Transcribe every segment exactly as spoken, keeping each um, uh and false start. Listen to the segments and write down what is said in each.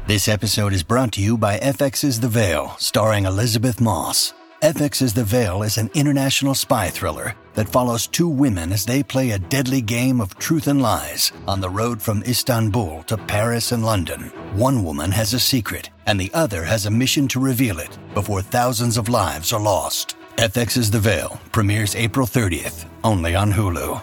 This episode is brought to you by F X's The Veil, starring Elizabeth Moss. F X's The Veil is an international spy thriller that follows two women as they play a deadly game of truth and lies on the road from Istanbul to Paris and London. One woman has a secret, and the other has a mission to reveal it before thousands of lives are lost. F X's The Veil premieres April thirtieth, only on Hulu.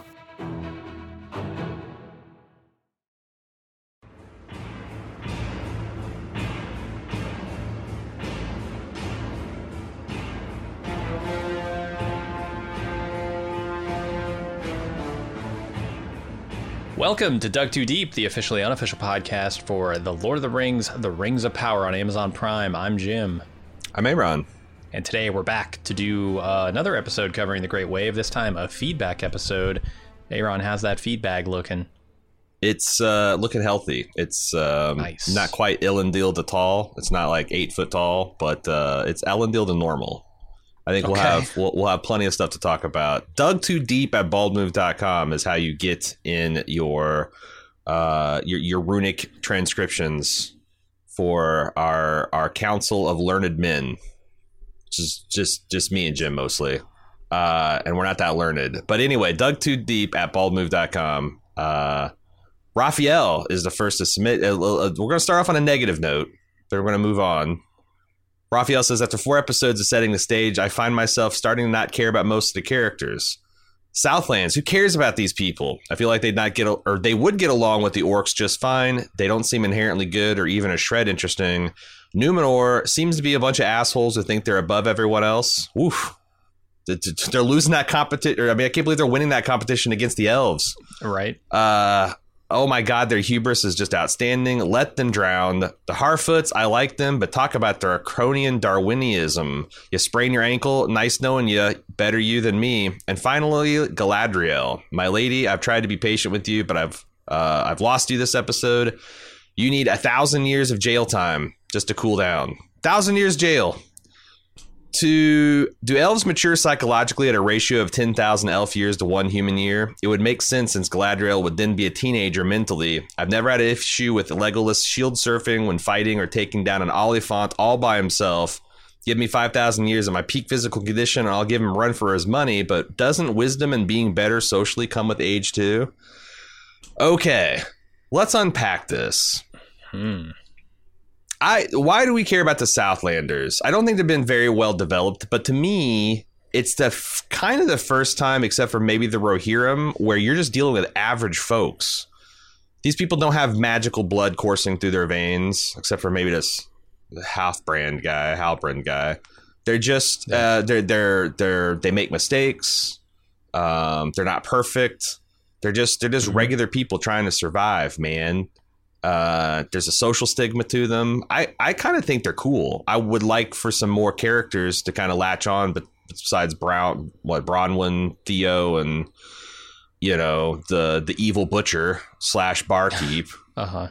Welcome to Dug Too Deep, the officially unofficial podcast for The Lord of the Rings, The Rings of Power on Amazon Prime. I'm Jim. I'm Aaron. And today we're back to do uh, another episode covering The Great Wave, this time a feedback episode. Aaron, how's that feedback looking? It's uh, looking healthy. It's um, nice. Not quite Elendil to tall. It's not like eight foot tall, but uh, it's Elendil to normal. I think we'll okay. have we'll, we'll have plenty of stuff to talk about. Dug Too Deep at bald move dot com is how you get in your uh, your your runic transcriptions for our our council of learned men. Just just just me and Jim mostly, uh, and we're not that learned. But anyway, Dug Too Deep at bald move dot com. Uh, Raphael is the first to submit. Uh, we're going to start off on a negative note. Then we're going to move on. Raphael says, after four episodes of setting the stage, I find myself starting to not care about most of the characters. Southlands, who cares about these people? I feel like they'd not get, or they would get along with the orcs just fine. They don't seem inherently good or even a shred interesting. Numenor seems to be a bunch of assholes who think they're above everyone else. Oof. They're losing that competition. I mean, I can't believe they're winning that competition against the elves. Right. Uh, oh my God, their hubris is just outstanding. Let them drown. The Harfoots, I like them, but talk about their Acronian Darwinism. You sprain your ankle, nice knowing you, better you than me. And finally, Galadriel. My lady, I've tried to be patient with you, but I've uh, I've lost you this episode. You need a thousand years of jail time just to cool down. Thousand years jail. To do elves mature psychologically at a ratio of ten thousand elf years to one human year? It would make sense since Galadriel would then be a teenager mentally. I've never had an issue with Legolas shield surfing when fighting or taking down an Oliphant all by himself. Give me five thousand years of my peak physical condition and I'll give him a run for his money, but doesn't wisdom and being better socially come with age too? Okay, let's unpack this. Hmm. I why do we care about the Southlanders? I don't think they've been very well developed, but to me, it's the f- kind of the first time, except for maybe the Rohirrim, where you're just dealing with average folks. These people don't have magical blood coursing through their veins, except for maybe this Halfbrand guy, Halbrand guy. They're just yeah. uh, they're they're they're they make mistakes. Um, they're not perfect. They're just they're just mm-hmm. regular people trying to survive, man. Uh, there's a social stigma to them. I, I kind of think they're cool. I would like for some more characters to kind of latch on, but besides Brown, what Bronwyn, Theo, and you know the the evil butcher slash barkeep. uh huh.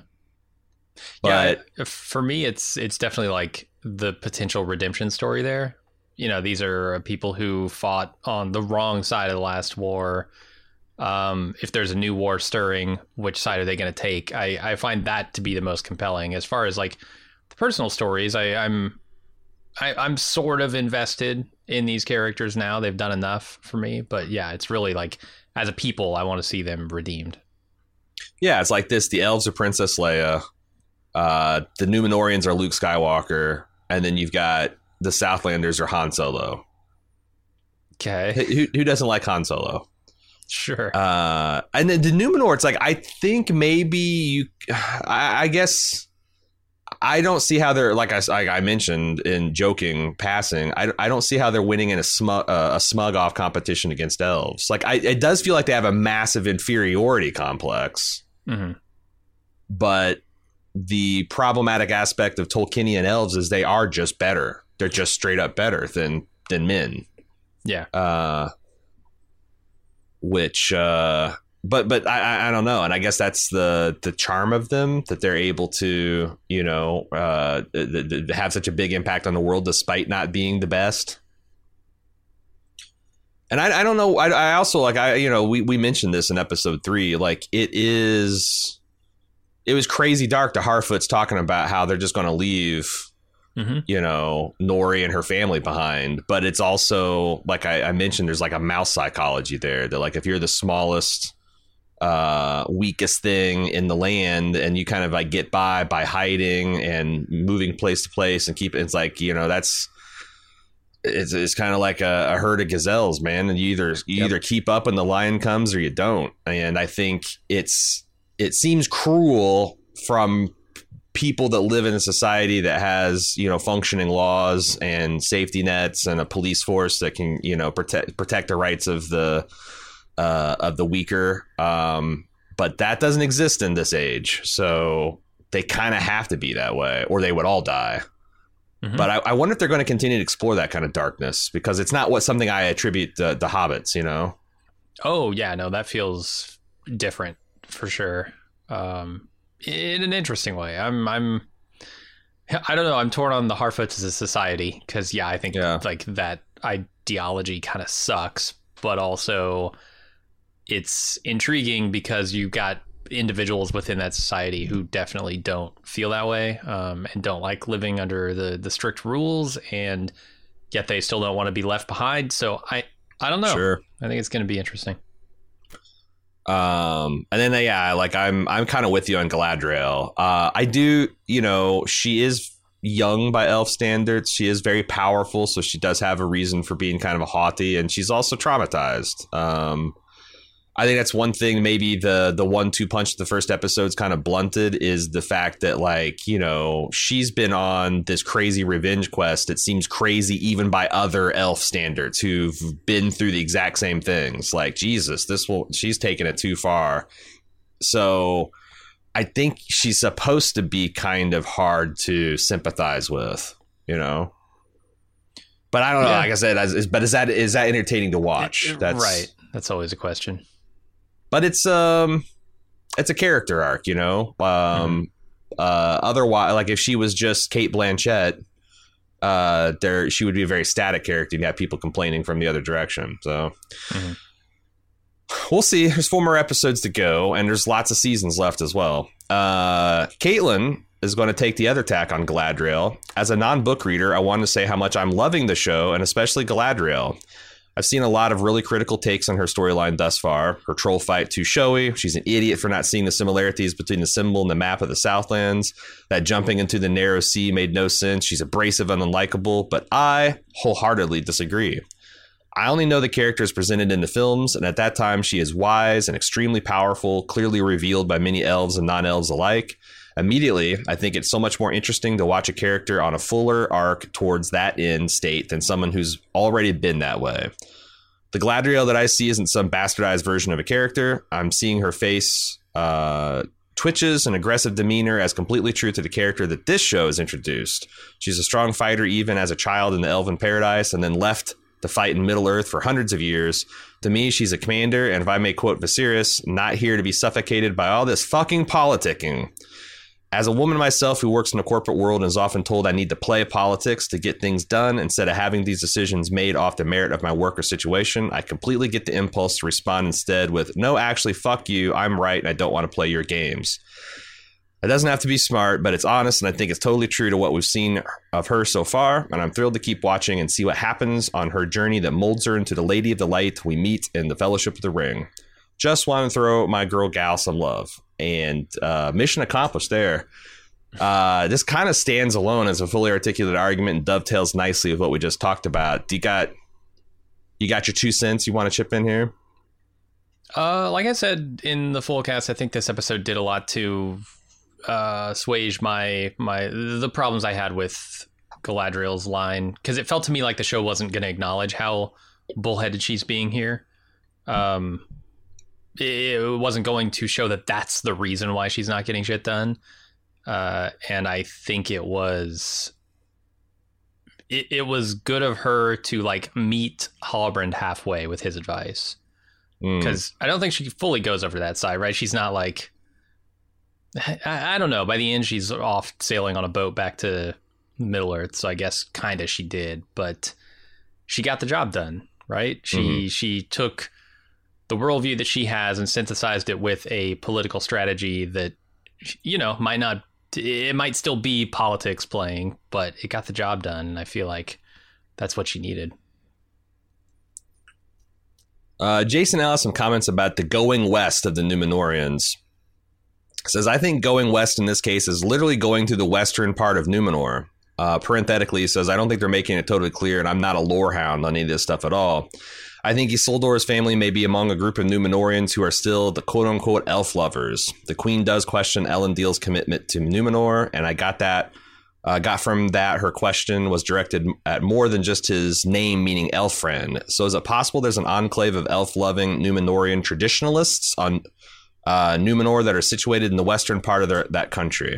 But yeah, for me, it's it's definitely like the potential redemption story there. You know, these are people who fought on the wrong side of the last war. Um, if there's a new war stirring, which side are they going to take? I, I find that to be the most compelling. As far as like the personal stories, I, I'm I, I'm sort of invested in these characters now. They've done enough for me, but yeah, it's really like as a people, I want to see them redeemed. Yeah, it's like this: the elves are Princess Leia, uh, the Numenorians are Luke Skywalker, and then you've got the Southlanders are Han Solo. Okay, who who doesn't like Han Solo? Sure. Uh, and then the Numenor, it's like, I think maybe you, I, I guess I don't see how they're, like I, like I mentioned in joking passing, I, I don't see how they're winning in a smug, uh, a smug off competition against elves. Like, I, it does feel like they have a massive inferiority complex. Mm-hmm. But the problematic aspect of Tolkienian elves is they are just better. They're just straight up better than, than men. Yeah. Uh, Which, uh, but but I, I don't know, and I guess that's the the charm of them, that they're able to, you know, uh, th- th- have such a big impact on the world despite not being the best. And I, I don't know. I, I also like I you know we we mentioned this in episode three. Like it is, it was crazy dark. The Harfoots talking about how they're just going to leave, mm-hmm. you know, Nori and her family behind. But it's also, like I, I mentioned, there's like a mouse psychology there that like if you're the smallest, uh, weakest thing in the land and you kind of like get by by hiding and moving place to place and keep it's like, you know, that's it's it's kind of like a, a herd of gazelles, man. And you either you yep. either keep up when the lion comes or you don't. And I think it's it seems cruel from people that live in a society that has, you know, functioning laws and safety nets and a police force that can, you know, protect protect the rights of the uh, of the weaker. Um, but that doesn't exist in this age. So they kind of have to be that way or they would all die. Mm-hmm. But I, I wonder if they're going to continue to explore that kind of darkness because it's not what something I attribute the, the Hobbits, you know? Oh, yeah, no, that feels different for sure. Um, in an interesting way. I'm, I'm, I don't know. I'm torn on the Harfoots as a society because, yeah, I think yeah. like that ideology kind of sucks, but also it's intriguing because you've got individuals within that society who definitely don't feel that way um, and don't like living under the, the strict rules, and yet they still don't want to be left behind. So I, I don't know. Sure. I think it's going to be interesting. Um, and then, yeah, like I'm, I'm kind of with you on Galadriel. Uh, I do, you know, she is young by elf standards. She is very powerful. So she does have a reason for being kind of a haughty, and she's also traumatized. Um, I think that's one thing maybe the the one two punch of the first episode's kind of blunted is the fact that, like, you know, she's been on this crazy revenge quest. It seems crazy even by other elf standards who've been through the exact same things. Like, Jesus, this will she's taken it too far. So I think she's supposed to be kind of hard to sympathize with, you know. But I don't know. Yeah. Like I said, as, but is that is that entertaining to watch? That's right. That's always a question. But it's um, it's a character arc, you know. Um, mm-hmm. uh, otherwise, like if she was just Kate Blanchett, uh, there she would be a very static character. You have people complaining from the other direction. So mm-hmm. we'll see. There's four more episodes to go, and there's lots of seasons left as well. Uh, Caitlin is going to take the other tack on Galadriel. As a non-book reader, I want to say how much I'm loving the show, and especially Galadriel. I've seen a lot of really critical takes on her storyline thus far. Her troll fight too showy. She's an idiot for not seeing the similarities between the symbol and the map of the Southlands. That jumping into the narrow sea made no sense. She's abrasive and unlikable, but I wholeheartedly disagree. I only know the characters presented in the films, and at that time she is wise and extremely powerful, clearly revealed by many elves and non-elves alike. Immediately, I think it's so much more interesting to watch a character on a fuller arc towards that end state than someone who's already been that way. The Galadriel that I see isn't some bastardized version of a character. I'm seeing her face uh, twitches and aggressive demeanor as completely true to the character that this show has introduced. She's a strong fighter even as a child in the Elven Paradise and then left to fight in Middle-earth for hundreds of years. To me, she's a commander, and if I may quote Viserys, not here to be suffocated by all this fucking politicking. As a woman myself who works in the corporate world and is often told I need to play politics to get things done instead of having these decisions made off the merit of my work or situation, I completely get the impulse to respond instead with, no, actually, fuck you, I'm right, and I don't want to play your games. It doesn't have to be smart, but it's honest, and I think it's totally true to what we've seen of her so far, and I'm thrilled to keep watching and see what happens on her journey that molds her into the Lady of the Light we meet in the Fellowship of the Ring. Just want to throw my girl Gal some love. And uh, mission accomplished there. Uh, this kind of stands alone as a fully articulated argument and dovetails nicely with what we just talked about. Do you got you got your two cents you want to chip in here? Uh, like I said in the full cast, I think this episode did a lot to uh, assuage my my the problems I had with Galadriel's line, because it felt to me like the show wasn't going to acknowledge how bullheaded she's being here. Um. It wasn't going to show that that's the reason why she's not getting shit done. Uh, and I think it was, it, it was good of her to like meet Halbrand halfway with his advice. Because mm. I don't think she fully goes over that side, right? She's not like, I, I don't know. By the end, she's off sailing on a boat back to Middle Earth. So I guess kind of she did, but she got the job done, right? She, mm-hmm. she took the worldview that she has and synthesized it with a political strategy that you know, might not, it might still be politics playing, but it got the job done. And I feel like that's what you needed. Uh, Jason Ellis some comments about the going west of the Numenorians. Says, I think going west in this case is literally going to the western part of Numenor. Uh, parenthetically, says, I don't think they're making it totally clear, and I'm not a lore hound on any of this stuff at all. I think Isildur's family may be among a group of Numenorians who are still the quote-unquote elf lovers. The queen does question Elendil's commitment to Numenor, and I got that. Uh, got from that her question was directed at more than just his name, meaning elf friend. So is it possible there's an enclave of elf-loving Numenorian traditionalists on uh, Numenor that are situated in the western part of their, that country?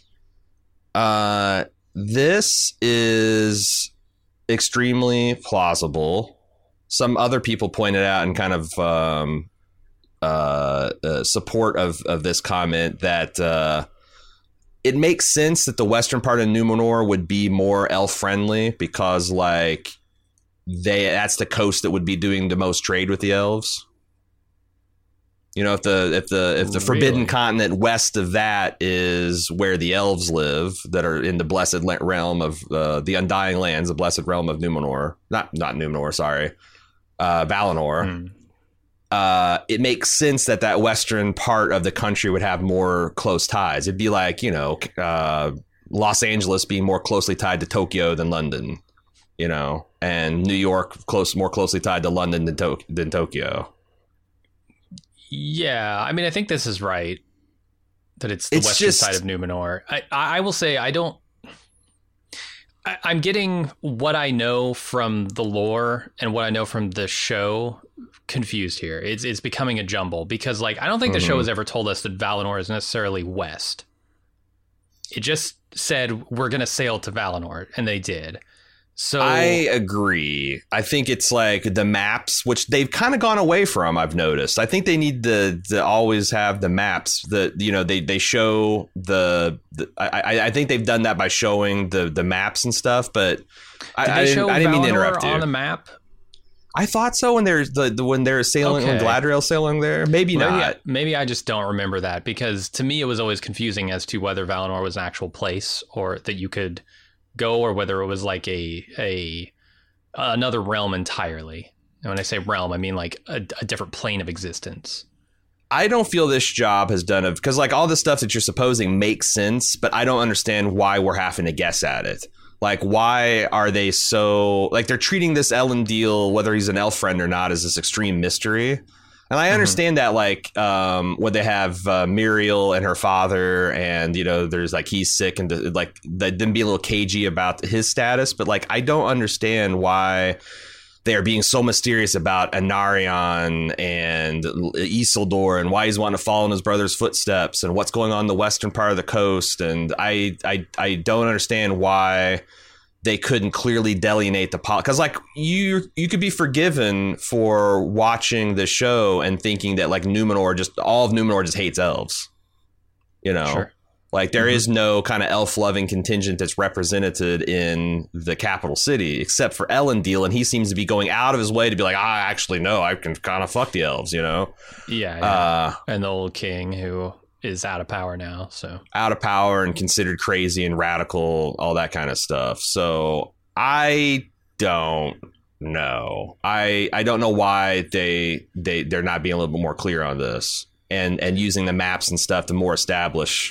Uh, this is extremely plausible. Some other people pointed out in kind of um, uh, uh, support of, of this comment that uh, it makes sense that the western part of Numenor would be more elf friendly because, like, they that's the coast that would be doing the most trade with the elves. You know, if the if the if the really? Forbidden Continent west of that is where the elves live, that are in the blessed realm of uh, the Undying Lands, the blessed realm of Numenor, not not Numenor, sorry, uh, Valinor. Mm. Uh, it makes sense that that western part of the country would have more close ties. It'd be like, you know, uh, Los Angeles being more closely tied to Tokyo than London, you know, and New York close more closely tied to London than, to- than Tokyo. Yeah, I mean, I think this is right, that it's the it's western just, side of Numenor. I, I will say I don't... I, I'm getting what I know from the lore and what I know from the show confused here. It's it's becoming a jumble because, like, I don't think mm-hmm. the show has ever told us that Valinor is necessarily west. It just said we're going to sail to Valinor, and they did. So I agree. I think it's like the maps, which they've kind of gone away from. I've noticed. I think they need to, to always have the maps that, you know, they, they show the, the I, I think they've done that by showing the, the maps and stuff. But I, Did they I, didn't, show I didn't mean to Valinor interrupt you. On the map? I thought so when they're the, the when they're sailing okay. when Galadriel sailing there. Maybe, maybe not. I, maybe I just don't remember that because to me it was always confusing as to whether Valinor was an actual place or that you could go, or whether it was like a a another realm entirely. And when I say realm, I mean like a, a different plane of existence. I don't feel this job has done it because, like, all the stuff that you're supposing makes sense, but I don't understand why we're having to guess at it. Like, why are they so like they're treating this Elendil, whether he's an elf friend or not, as this extreme mystery. And I understand mm-hmm. that, like, um, when they have uh, Muriel and her father and, you know, there's like he's sick and like they didn't be a little cagey about his status. But, like, I don't understand why they are being so mysterious about Anarion and Isildur and why he's wanting to follow in his brother's footsteps and what's going on in the western part of the coast. And I I, I don't understand why they couldn't clearly delineate the pol because, like, you you could be forgiven for watching the show and thinking that, like, Numenor just all of Numenor just hates elves, you know, sure. Like there mm-hmm. is no kind of elf loving contingent that's represented in the capital city except for Elendil, and he seems to be going out of his way to be like, I actually know I can kind of fuck the elves, you know. Yeah, yeah. Uh, and the old king who is out of power now, so out of power and considered crazy and radical, all that kind of stuff. So I don't know. I I don't know why they they they're not being a little bit more clear on this and and using the maps and stuff to more establish.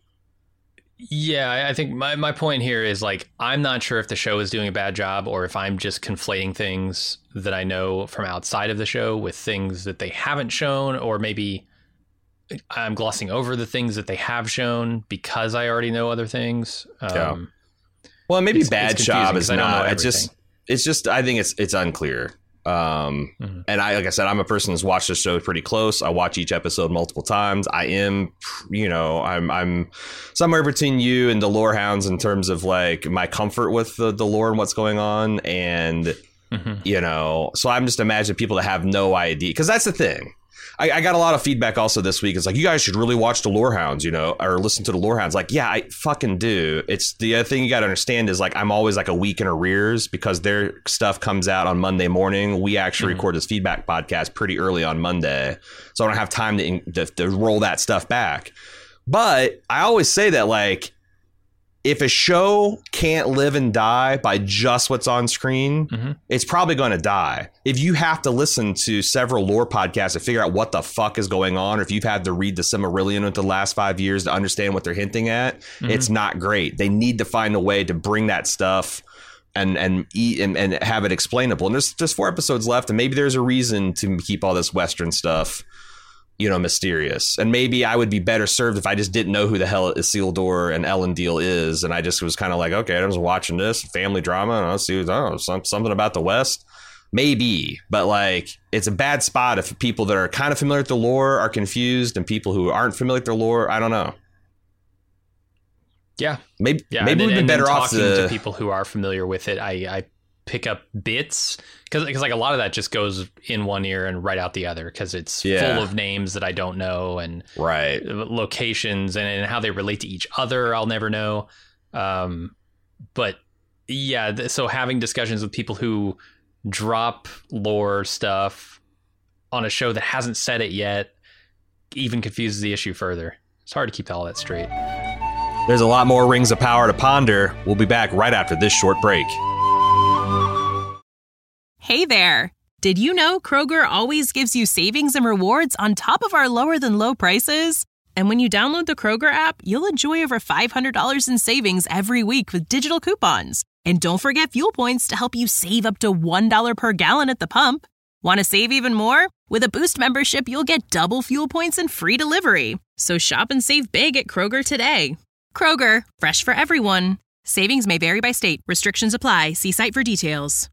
Yeah, I think my, my point here is, like, I'm not sure if the show is doing a bad job or if I'm just conflating things that I know from outside of the show with things that they haven't shown, or maybe I'm glossing over the things that they have shown because I already know other things. Um, yeah. Well, maybe it's, bad it's job is not. It's just, it's just. I think it's it's unclear. Um, mm-hmm. And I, like I said, I'm a person who's watched the show pretty close. I watch each episode multiple times. I am, you know, I'm I'm somewhere between you and the lore hounds in terms of, like, my comfort with the, the lore and what's going on, and mm-hmm. you know, so I'm just imagining people that have no idea, because that's the thing. I, I got a lot of feedback also this week. It's like, you guys should really watch the Lorehounds, you know, or listen to the Lorehounds. Like, yeah, I fucking do. It's the other thing you got to understand is, like, I'm always like a week in arrears because their stuff comes out on Monday morning. We actually mm-hmm. record this feedback podcast pretty early on Monday, so I don't have time to, to, to roll that stuff back. But I always say that, like, if a show can't live and die by just what's on screen, mm-hmm. it's probably going to die. If you have to listen to several lore podcasts to figure out what the fuck is going on, or if you've had to read the Silmarillion over the last five years to understand what they're hinting at, mm-hmm. it's not great. They need to find a way to bring that stuff and and eat and, and have it explainable. And there's just four episodes left, and maybe there's a reason to keep all this Western stuff, you know, mysterious. And maybe I would be better served if I just didn't know who the hell Isildur and Elendil is, and I just was kind of like, okay, I was watching this family drama, and I'll see, I don't know, some, something about the West. Maybe, but like, it's a bad spot if people that are kind of familiar with the lore are confused, and people who aren't familiar with the lore, I don't know. Yeah, maybe yeah, maybe then, we'd be better off talking to... to people who are familiar with it. I, I pick up bits because because like a lot of that just goes in one ear and right out the other because it's yeah. full of names that I don't know and right locations and, and how they relate to each other. I'll never know. Um, but yeah, th- so having discussions with people who drop lore stuff on a show that hasn't said it yet even confuses the issue further. It's hard to keep all that straight. There's a lot more Rings of Power to ponder. We'll be back right after this short break. Hey there. Did you know Kroger always gives you savings and rewards on top of our lower than low prices? And when you download the Kroger app, you'll enjoy over five hundred dollars in savings every week with digital coupons. And don't forget fuel points to help you save up to one dollar per gallon at the pump. Want to save even more? With a Boost membership, you'll get double fuel points and free delivery. So shop and save big at Kroger today. Kroger, fresh for everyone. Savings may vary by state. Restrictions apply. See site for details.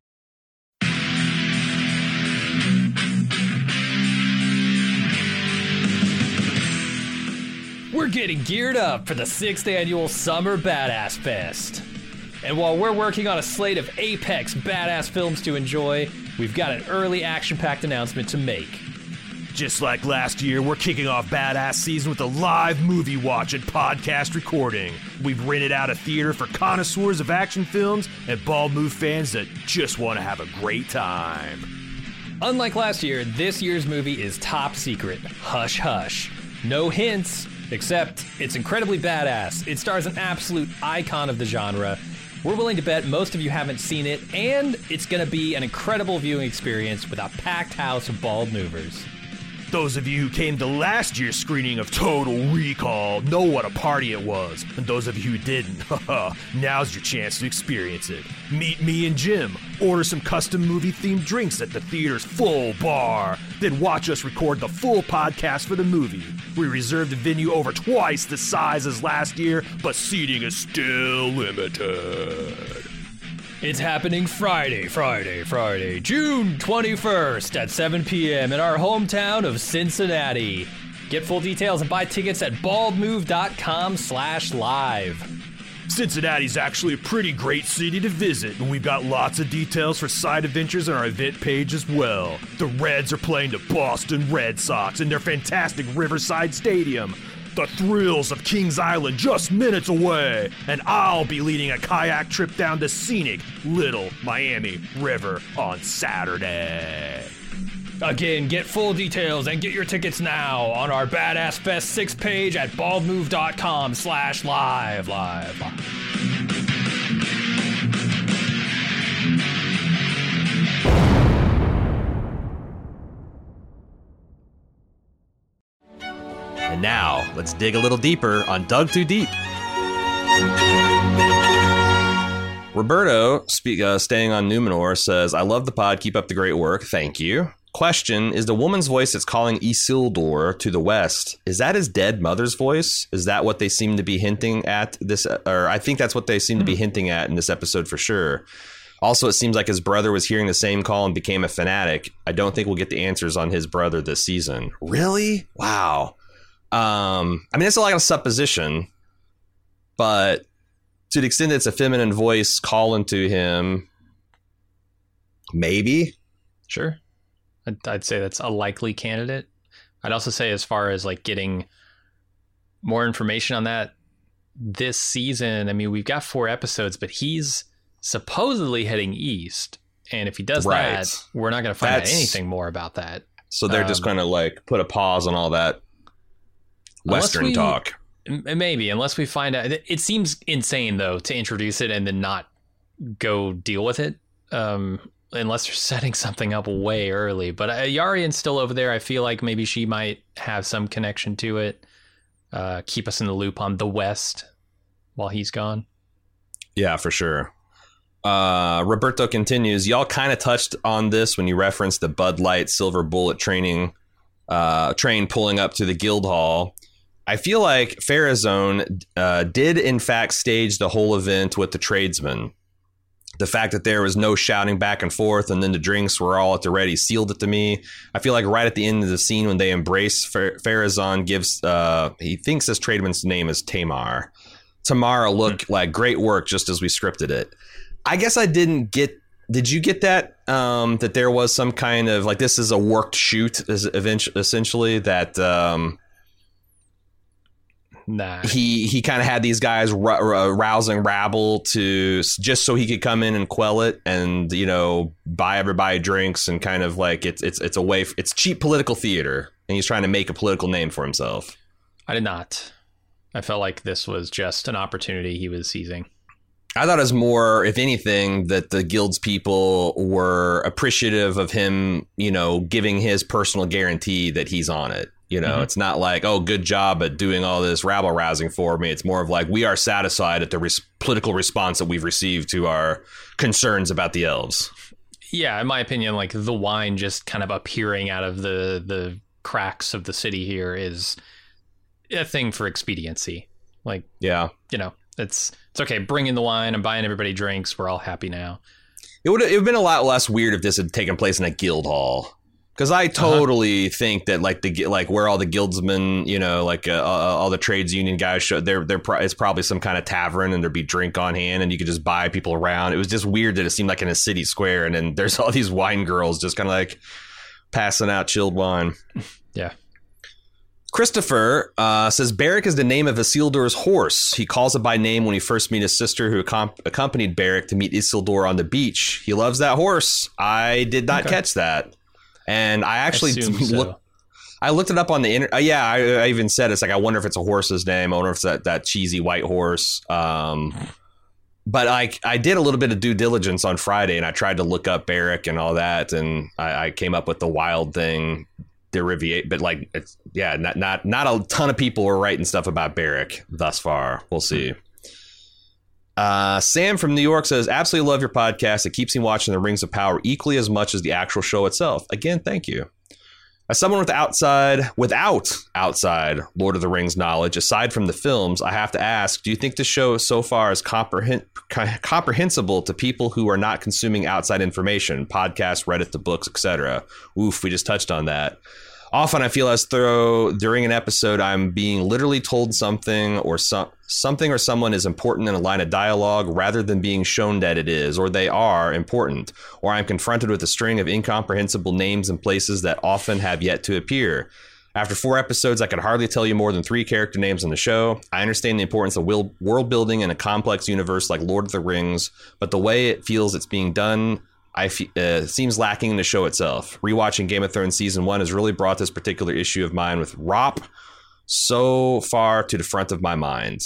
We're getting geared up for the sixth annual Summer Badass Fest. And while we're working on a slate of apex badass films to enjoy, we've got an early action-packed announcement to make. Just like last year, we're kicking off Badass Season with a live movie watch and podcast recording. We've rented out a theater for connoisseurs of action films and Bald Move fans that just want to have a great time. Unlike last year, this year's movie is top secret. Hush hush. No hints, except it's incredibly badass. It stars an absolute icon of the genre. We're willing to bet most of you haven't seen it, and it's going to be an incredible viewing experience with a packed house of Bald Movers. Those of you who came to last year's screening of Total Recall know what a party it was. And those of you who didn't, haha, now's your chance to experience it. Meet me and Jim, order some custom movie-themed drinks at the theater's full bar, then watch us record the full podcast for the movie. We reserved the venue over twice the size as last year, but seating is still limited. It's happening Friday, Friday, Friday, June twenty-first at seven p.m. in our hometown of Cincinnati. Get full details and buy tickets at baldmove.com slash live. Cincinnati's actually a pretty great city to visit, and we've got lots of details for side adventures on our event page as well. The Reds are playing the Boston Red Sox in their fantastic Riverside Stadium. The thrills of Kings Island just minutes away, and I'll be leading a kayak trip down the scenic Little Miami River on Saturday. Again, get full details and get your tickets now on our Badass Fest six page at baldmove.com slash live, live, live. And now, let's dig a little deeper on Dug Too Deep. Roberto, speak, uh, staying on Numenor, says, I love the pod. Keep up the great work. Thank you. Question, is the woman's voice that's calling Isildur to the west, is that his dead mother's voice? Is that what they seem to be hinting at this? Or I think that's what they seem mm-hmm. to be hinting at in this episode for sure. Also, it seems like his brother was hearing the same call and became a fanatic. I don't think we'll get the answers on his brother this season. Really? Wow. Um, I mean, it's a lot of supposition, but to the extent that it's a feminine voice calling to him, maybe. Sure. I'd, I'd say that's a likely candidate. I'd also say as far as like getting more information on that this season, I mean, we've got four episodes, but he's supposedly heading east. And if he does right. that, we're not going to find that's, out anything more about that. So they're um, just going to like put a pause on all that Western we, talk. Maybe, unless we find out. It seems insane, though, to introduce it and then not go deal with it. Um, unless they're setting something up way early. But uh, Yarian's still over there. I feel like maybe she might have some connection to it. Uh, keep us in the loop on the West while he's gone. Yeah, for sure. Uh, Roberto continues, y'all kind of touched on this when you referenced the Bud Light Silver Bullet training uh, train pulling up to the guild hall. I feel like Farazone uh, did, in fact, stage the whole event with the tradesmen. The fact that there was no shouting back and forth and then the drinks were all at the ready sealed it to me. I feel like right at the end of the scene when they embrace Fer- Farazone gives, uh, he thinks this tradesman's name is Tamar. Tamar look hmm. like great work just as we scripted it. I guess I didn't get. Did you get that? Um, that there was some kind of like this is a worked shoot, is essentially that. Um, nah. He he kind of had these guys r- r- rousing rabble to just so he could come in and quell it, and you know buy everybody drinks and kind of like it's it's it's a way f- it's cheap political theater, and he's trying to make a political name for himself. I did not. I felt like this was just an opportunity he was seizing. I thought it was more, if anything, that the guild's people were appreciative of him, you know, giving his personal guarantee that he's on it. You know, mm-hmm. It's not like, oh, good job at doing all this rabble rousing for me. It's more of like, we are satisfied at the res- political response that we've received to our concerns about the elves. Yeah, in my opinion, like the wine just kind of appearing out of the the cracks of the city here is a thing for expediency. Like, yeah, you know, it's it's okay. Bring in the wine. I'm buying everybody drinks. We're all happy now. It would have been a lot less weird if this had taken place in a guild hall. Because I totally uh-huh. think that like the like where all the guildsmen, you know, like uh, all the trades union guys show, they're they're pro- it's probably some kind of tavern and there'd be drink on hand and you could just buy people around. It was just weird that it seemed like in a city square and then there's all these wine girls just kind of like passing out chilled wine. Yeah. Christopher uh, says Beric is the name of Isildur's horse. He calls it by name when he first meets his sister who accom- accompanied Beric to meet Isildur on the beach. He loves that horse. I did not okay. catch that. And I actually I look, so. I looked it up on the internet. Uh, yeah, I, I even said it's like I wonder if it's a horse's name. I wonder if it's that, that cheesy white horse. Um, but I I did a little bit of due diligence on Friday and I tried to look up Beric and all that. And I, I came up with the Wild Thing derivate. But like, it's, yeah, not, not, not a ton of people are writing stuff about Beric thus far. We'll see. Uh, Sam from New York says, absolutely love your podcast. It keeps me watching The Rings of Power equally as much as the actual show itself. Again, thank you. As someone with outside, without outside Lord of the Rings knowledge, aside from the films, I have to ask, do you think the show so far is comprehend- comprehensible to people who are not consuming outside information, podcasts, Reddit, the books, et cetera? Oof, we just touched on that. Often I feel as though during an episode I'm being literally told something or some, something or someone is important in a line of dialogue rather than being shown that it is or they are important, or I'm confronted with a string of incomprehensible names and places that often have yet to appear. After four episodes, I could hardly tell you more than three character names on the show. I understand the importance of world building in a complex universe like Lord of the Rings, but the way it feels it's being done I f- uh, seems lacking in the show itself. Rewatching Game of Thrones season one has really brought this particular issue of mine with Rop so far to the front of my mind.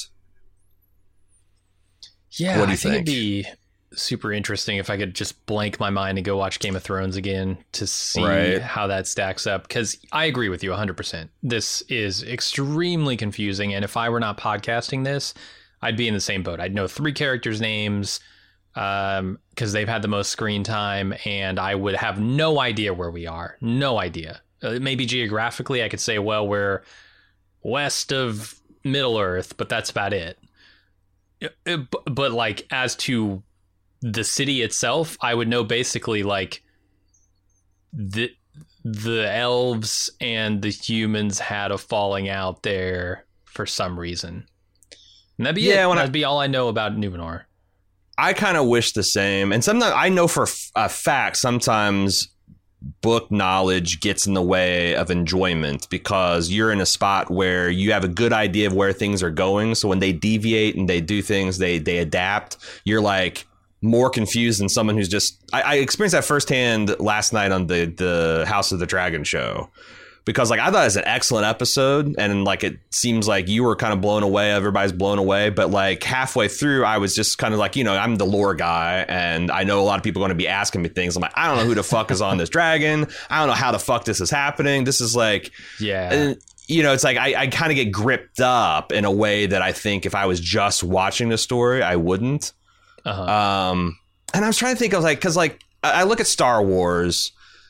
Yeah, what do you I think, think it'd be super interesting if I could just blank my mind and go watch Game of Thrones again to see right. how that stacks up. Because I agree with you one hundred percent. This is extremely confusing. And if I were not podcasting this, I'd be in the same boat. I'd know three characters' names, um because they've had the most screen time, and I would have no idea where we are. No idea. Uh, maybe geographically I could say, well, we're west of Middle Earth, but that's about it. It, it. But like as to the city itself, I would know basically like the the elves and the humans had a falling out there for some reason. And that'd be yeah, it. That'd I- be all I know about Numenor. I kind of wish the same. And sometimes I know for a fact sometimes book knowledge gets in the way of enjoyment because you're in a spot where you have a good idea of where things are going. So when they deviate and they do things, they they adapt, you're like more confused than someone who's just I, I experienced that firsthand last night on the, the House of the Dragon show. because like I thought it was an excellent episode, and like it seems like you were kind of blown away, everybody's blown away, but like halfway through I was just kind of like, you know, I'm the lore guy and I know a lot of people are going to be asking me things. I'm like, I don't know who the fuck is on this dragon. I don't know how the fuck this is happening. This is like, yeah, and, you know, it's like I, I kind of get gripped up in a way that I think if I was just watching the story I wouldn't. Uh-huh. Um, and I was trying to think, I was like, because like I look at Star Wars.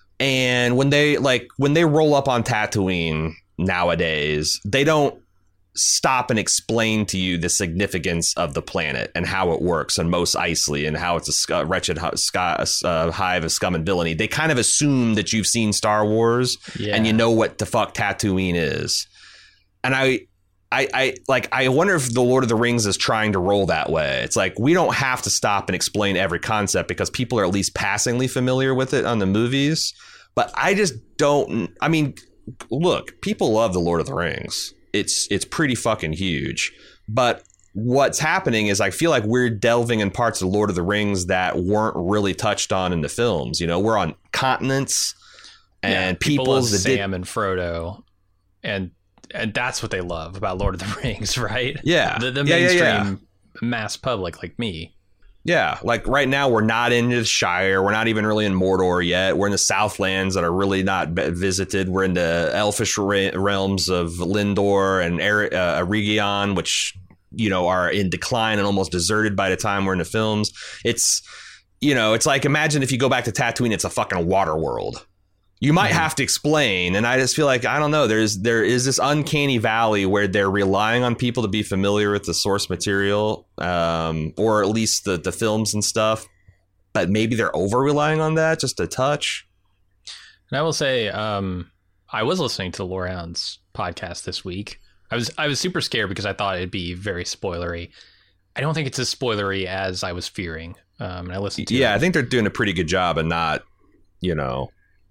And when they like when they roll up on Tatooine nowadays, they don't stop and explain to you the significance of the planet and how it works and Mos Eisley and how it's a sc- wretched sc- uh, hive of scum and villainy. They kind of assume that you've seen Star Wars yeah. and you know what the fuck Tatooine is. And I, I, I like I wonder if the Lord of the Rings is trying to roll that way. It's like we don't have to stop and explain every concept because people are at least passingly familiar with it on the movies. But I just don't. I mean, look, people love the Lord of the Rings. It's it's pretty fucking huge. But what's happening is I feel like we're delving in parts of the Lord of the Rings that weren't really touched on in the films. You know, we're on continents and yeah, people peoples love that Sam did, and Frodo, and and that's what they love about Lord of the Rings, right? Yeah, the, the yeah, mainstream yeah, yeah. mass public like me. Yeah, like right now we're not in the Shire. We're not even really in Mordor yet. We're in the Southlands that are really not visited. We're in the elfish re- realms of Lindor and er- uh, Eregion, which, you know, are in decline and almost deserted by the time we're in the films. It's, you know, it's like, imagine if you go back to Tatooine, it's a fucking water world. You might mm-hmm. have to explain. And I just feel like, I don't know, there's there is this uncanny valley where they're relying on people to be familiar with the source material, um, or at least the, the films and stuff. But maybe they're over relying on that just a touch. And I will say, um, I was listening to the Lorehounds podcast this week. I was I was super scared because I thought it'd be very spoilery. I don't think it's as spoilery as I was fearing. Um, and I listened to Yeah, it. I think they're doing a pretty good job and not, you know.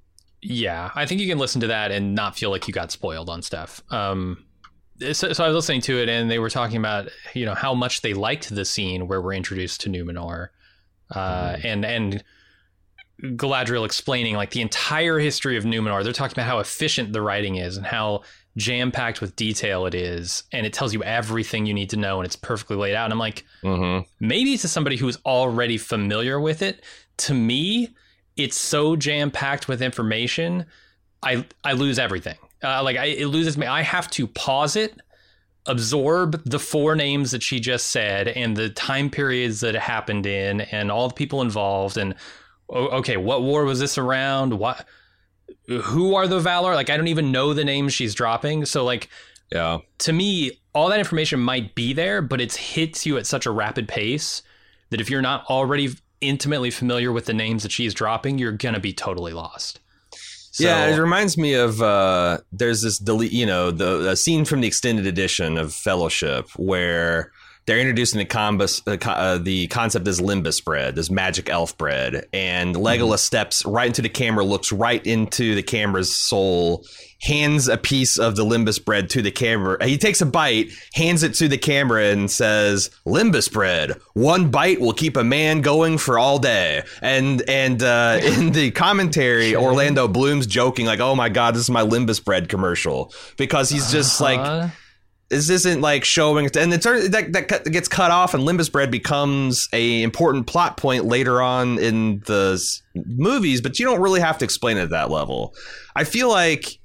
Yeah, I think you can listen to that and not feel like you got spoiled on stuff. Um, so, so I was listening to it, and they were talking about, you know, how much they liked the scene where we're introduced to Numenor, uh, mm. and and Galadriel explaining like the entire history of Numenor. They're talking about how efficient the writing is and how jam-packed with detail it is, and it tells you everything you need to know, and it's perfectly laid out. And I'm like, mm-hmm. maybe to somebody who's already familiar with it, to me, it's so jam-packed with information, I I lose everything. Uh, like I, it loses me. I have to pause it, absorb the four names that she just said and the time periods that it happened in and all the people involved. And okay, what war was this around? What? Who are the Valar? Like I don't even know the names she's dropping. So like, yeah, to me, all that information might be there, but it hits you at such a rapid pace that if you're not already intimately familiar with the names that she's dropping, you're gonna be totally lost. So, yeah, it reminds me of uh there's this delete you know the, the scene from the extended edition of Fellowship where they're introducing the combus, uh, uh, the concept as Limbus bread, this magic elf bread, and Legolas mm-hmm. steps right into the camera, looks right into the camera's soul, hands a piece of the Limbus bread to the camera. He takes a bite, hands it to the camera, and says, "Limbus bread, one bite will keep a man going for all day." And and uh, in the commentary, Orlando Bloom's joking like, "Oh my God, this is my Limbus bread commercial," because he's just uh-huh. like. This isn't like showing, and it turns that that gets cut off, and Limbus bread becomes a important plot point later on in the movies, but you don't really have to explain it at that level. I feel like,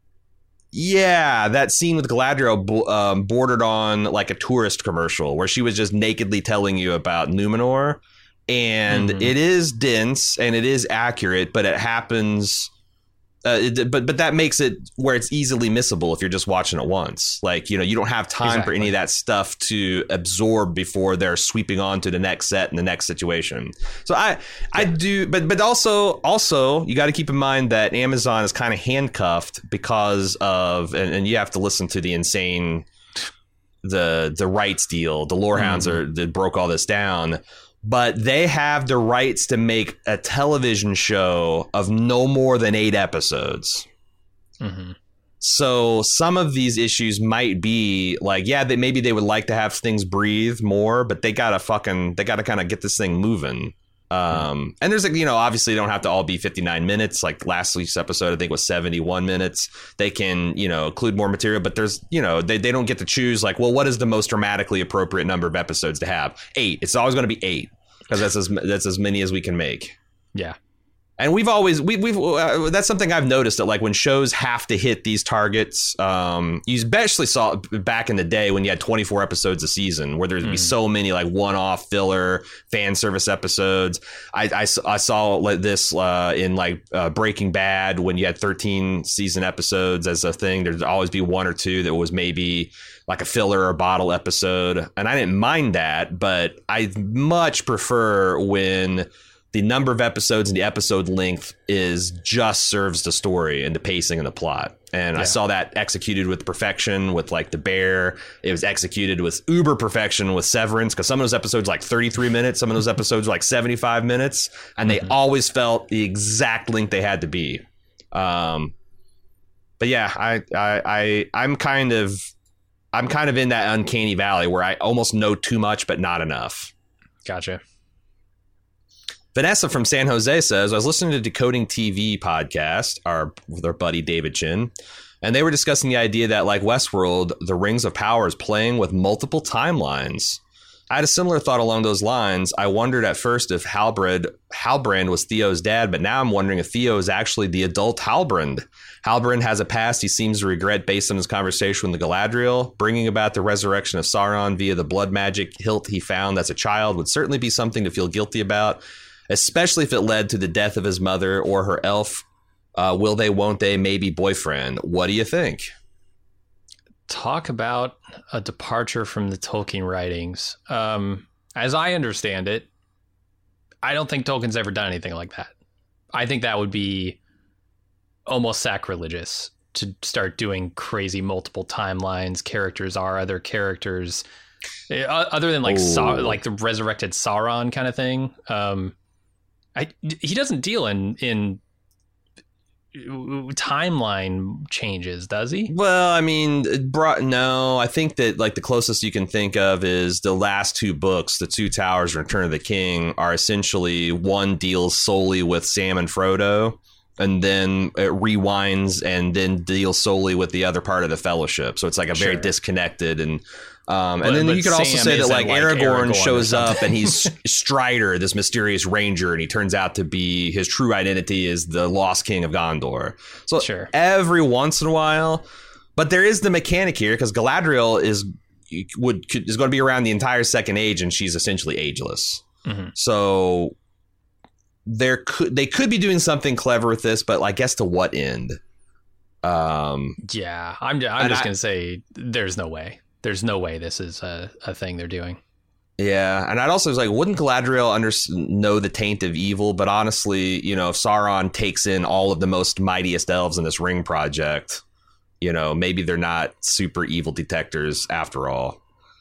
yeah, that scene with Galadriel um, bordered on like a tourist commercial where she was just nakedly telling you about Numenor, and mm-hmm. it is dense and it is accurate, but it happens. Uh, it, but but that makes it where it's easily missable if you're just watching it once. Like, you know, you don't have time exactly. for any of that stuff to absorb before they're sweeping on to the next set and the next situation. So I yeah. I do. But but also also you got to keep in mind that Amazon is kind of handcuffed because of and, and you have to listen to the insane the the rights deal. The Lorehounds mm-hmm. are that broke all this down. But they have the rights to make a television show of no more than eight episodes. Mm-hmm. So some of these issues might be like, yeah, they, maybe they would like to have things breathe more, but they gotta fucking, they gotta kind of get this thing moving. Um, and there's like, you know, obviously they don't have to all be fifty-nine minutes. Like last week's episode, I think was seventy-one minutes. They can, you know, include more material, but there's, you know, they, they don't get to choose like, well, what is the most dramatically appropriate number of episodes to have? Eight. It's always going to be eight because that's as, that's as many as we can make. Yeah. And we've always we, we've uh, that's something I've noticed that like when shows have to hit these targets, um, you especially saw back in the day when you had twenty-four episodes a season where there'd be mm. so many like one-off filler fan service episodes. I, I, I saw like this uh, in like uh, Breaking Bad when you had thirteen season episodes as a thing. There'd always be one or two that was maybe like a filler or bottle episode, and I didn't mind that, but I much prefer when the number of episodes and the episode length is just serves the story and the pacing and the plot. And yeah. I saw that executed with perfection with like The Bear. It was executed with uber perfection with Severance, because some of those episodes like thirty-three minutes, some of those episodes were like seventy-five minutes, and they mm-hmm. always felt the exact length they had to be. Um, but yeah, I, I, I, I'm kind of, I'm kind of in that uncanny valley where I almost know too much, but not enough. Gotcha. Vanessa from San Jose says, I was listening to Decoding T V podcast, our with our buddy David Chin, and they were discussing the idea that, like Westworld, the Rings of Power is playing with multiple timelines. I had a similar thought along those lines. I wondered at first if Halbrand, Halbrand was Theo's dad, but now I'm wondering if Theo is actually the adult Halbrand. Halbrand has a past he seems to regret based on his conversation with the Galadriel. Bringing about the resurrection of Sauron via the blood magic hilt he found as a child would certainly be something to feel guilty about, especially if it led to the death of his mother or her elf, uh, will they, won't they, maybe boyfriend. What do you think? Talk about a departure from the Tolkien writings. Um, as I understand it, I don't think Tolkien's ever done anything like that. I think that would be almost sacrilegious to start doing crazy multiple timelines. Characters are other characters, other than like Sa- like the resurrected Sauron kind of thing. Um, I, he doesn't deal in in timeline changes, does he? Well, I mean, brought, no, I think that like the closest you can think of is the last two books, The Two Towers and Return of the King, are essentially one deals solely with Sam and Frodo, and then it rewinds and then deals solely with the other part of the Fellowship. So it's like a very sure. disconnected and Um, and but, then but you could also Sam say that like, like Aragorn, Aragorn shows up and he's Strider, this mysterious ranger, and he turns out to be his true identity is the Lost King of Gondor. So sure. every once in a while, but there is the mechanic here because Galadriel is would is going to be around the entire Second Age, and she's essentially ageless. Mm-hmm. So there could they could be doing something clever with this, but I guess to what end? Um, yeah, I'm I'm just I, gonna say there's no way. There's no way this is a, a thing they're doing. Yeah, and I'd also was like, wouldn't Galadriel under, know the taint of evil? But honestly, you know, if Sauron takes in all of the most mightiest elves in this ring project, you know, maybe they're not super evil detectors after all.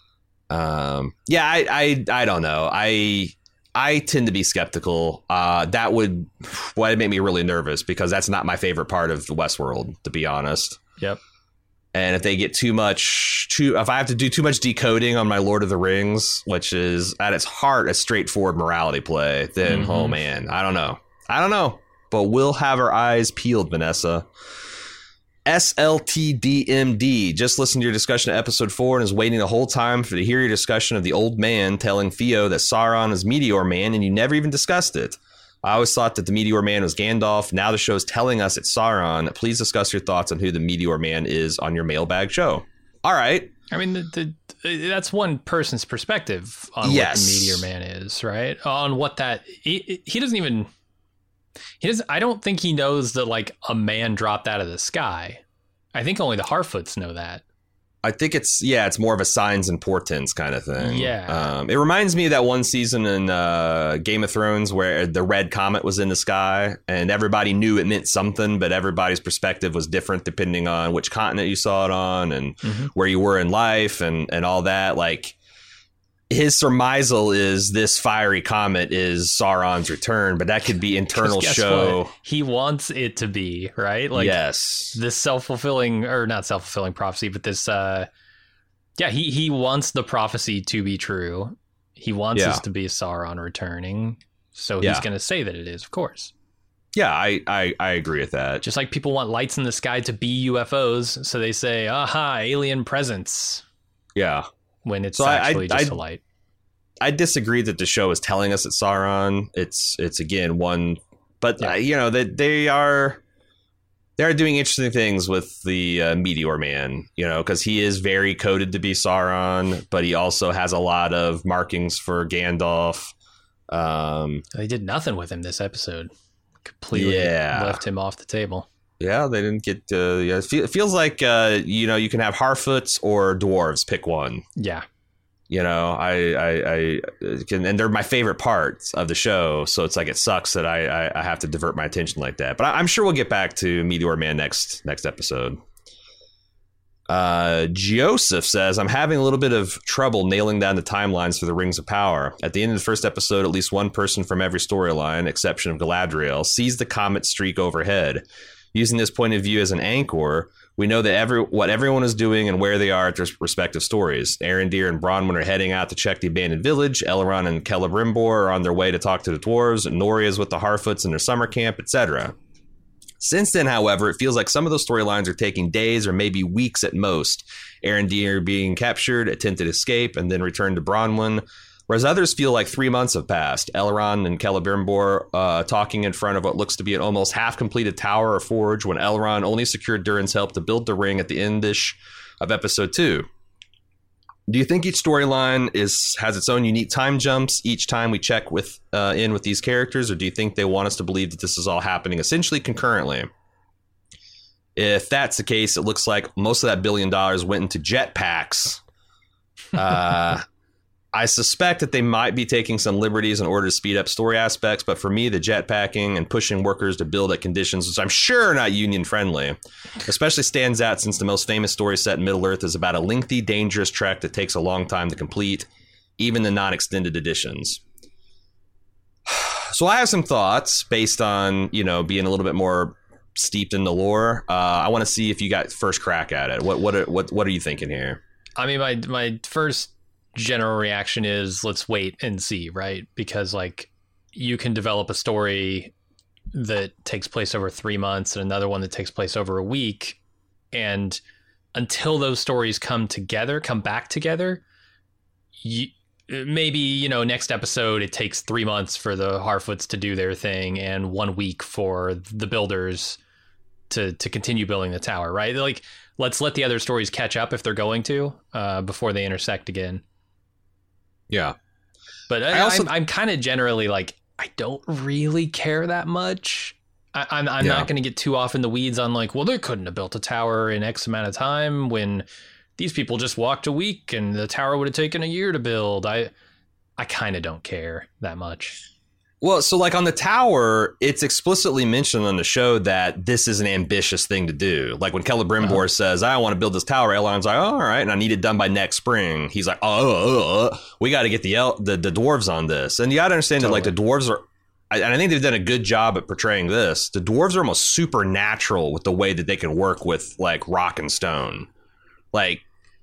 Um, yeah, I, I, I don't know. I, I tend to be skeptical. Uh, that would, well, it made me really nervous because that's not my favorite part of the Westworld, to be honest. Yep. And if they get too much, too, if I have to do too much decoding on my Lord of the Rings, which is at its heart a straightforward morality play, then, mm-hmm. oh man, I don't know. I don't know. But we'll have our eyes peeled, Vanessa. S L T D M D just listened to your discussion of episode four and is waiting the whole time for to hear your discussion of the old man telling Theo that Sauron is Meteor Man, and you never even discussed it. I always thought that the Meteor Man was Gandalf. Now the show's telling us it's Sauron. Please discuss your thoughts on who the Meteor Man is on your mailbag show. All right. I mean, the, the, that's one person's perspective on yes. what the Meteor Man is, right? On what that he, he doesn't even he doesn't. I don't think he knows that like a man dropped out of the sky. I think only the Harfoots know that. I think it's, yeah, it's more of a signs and portents kind of thing. Yeah. Um, it reminds me of that one season in uh, Game of Thrones where the red comet was in the sky and everybody knew it meant something, but everybody's perspective was different depending on which continent you saw it on and mm-hmm. where you were in life and, and all that. Like, his surmisal is this fiery comet is Sauron's return, but that could be internal show. What? He wants it to be, right? Like, yes. This self-fulfilling, or not self-fulfilling prophecy, but this, uh, yeah, he, he wants the prophecy to be true. He wants yeah. this to be Sauron returning. So Yeah. he's going to say that it is, of course. Yeah, I, I, I agree with that. Just like people want lights in the sky to be U F Os, so they say, aha, alien presence, Yeah. when it's So I- actually I- just I- a light. I disagree that the show is telling us it's Sauron. It's it's again one, but Yeah. uh, you know that they, they are they are doing interesting things with the uh, Meteor Man. You know, because he is very coded to be Sauron, but he also has a lot of markings for Gandalf. Um, They did nothing with him this episode. Completely Yeah. left him off the table. yeah, they didn't get. Uh, yeah, it, feel, it feels like uh, you know you can have Harfoots or dwarves. Pick one. Yeah. You know, I, I, I can, and they're my favorite parts of the show. So it's like it sucks that I, I, I have to divert my attention like that. But I, I'm sure we'll get back to Meteor Man next next episode. Uh, Joseph says, I'm having a little bit of trouble nailing down the timelines for the Rings of Power. At the end of the first episode, at least one person from every storyline, exception of Galadriel, sees the comet streak overhead. Using this point of view as an anchor, we know that every what everyone is doing and where they are at their respective stories. Arondir and Bronwyn are heading out to check the abandoned village. Elrond and Celebrimbor are on their way to talk to the dwarves. Nori is with the Harfoots in their summer camp, et cetera. Since then, however, it feels like some of those storylines are taking days or maybe weeks at most. Arondir being captured, attempted escape, and then returned to Bronwyn. Whereas others feel like three months have passed. Elrond and Celebrimbor uh, talking in front of what looks to be an almost half-completed tower or forge when Elrond only secured Durin's help to build the ring at the end-ish of episode two. Do you think each storyline is has its own unique time jumps each time we check with uh, in with these characters, or do you think they want us to believe that this is all happening essentially concurrently? If that's the case, it looks like most of that billion dollars went into jetpacks. Uh, I suspect that they might be taking some liberties in order to speed up story aspects, but for me, the jetpacking and pushing workers to build at conditions which I'm sure are not union friendly, especially stands out since the most famous story set in Middle-earth is about a lengthy, dangerous trek that takes a long time to complete, even the non-extended editions. So I have some thoughts based on, you know, being a little bit more steeped in the lore. Uh, I want to see if you got first crack at it. What what are, what what are you thinking here? I mean, my my first general reaction is let's wait and see, right? Because like you can develop a story that takes place over three months and another one that takes place over a week, and until those stories come together, come back together, you, maybe, you know, next episode it takes three months for the Harfoots to do their thing and one week for the builders to to continue building the tower, right? Like, let's let the other stories catch up if they're going to uh, before they intersect again. Yeah. But I, I also- I'm, I'm kind of generally like, I don't really care that much. I, I'm, I'm Yeah. not going to get too off in the weeds on like, well, they couldn't have built a tower in X amount of time when these people just walked a week and the tower would have taken a year to build. I, I kind of don't care that much. Well, so like on the tower, it's explicitly mentioned on the show that this is an ambitious thing to do. Like when Celebrimbor Uh-huh. says, I want to build this tower, Elrond's like, oh, all right, and I need it done by next spring. He's like, oh, uh, uh, we got to get the, El- the the dwarves on this. And you got to understand Totally. that like the dwarves are, I- and I think they've done a good job at portraying this. The dwarves are almost supernatural with the way that they can work with like rock and stone. Like,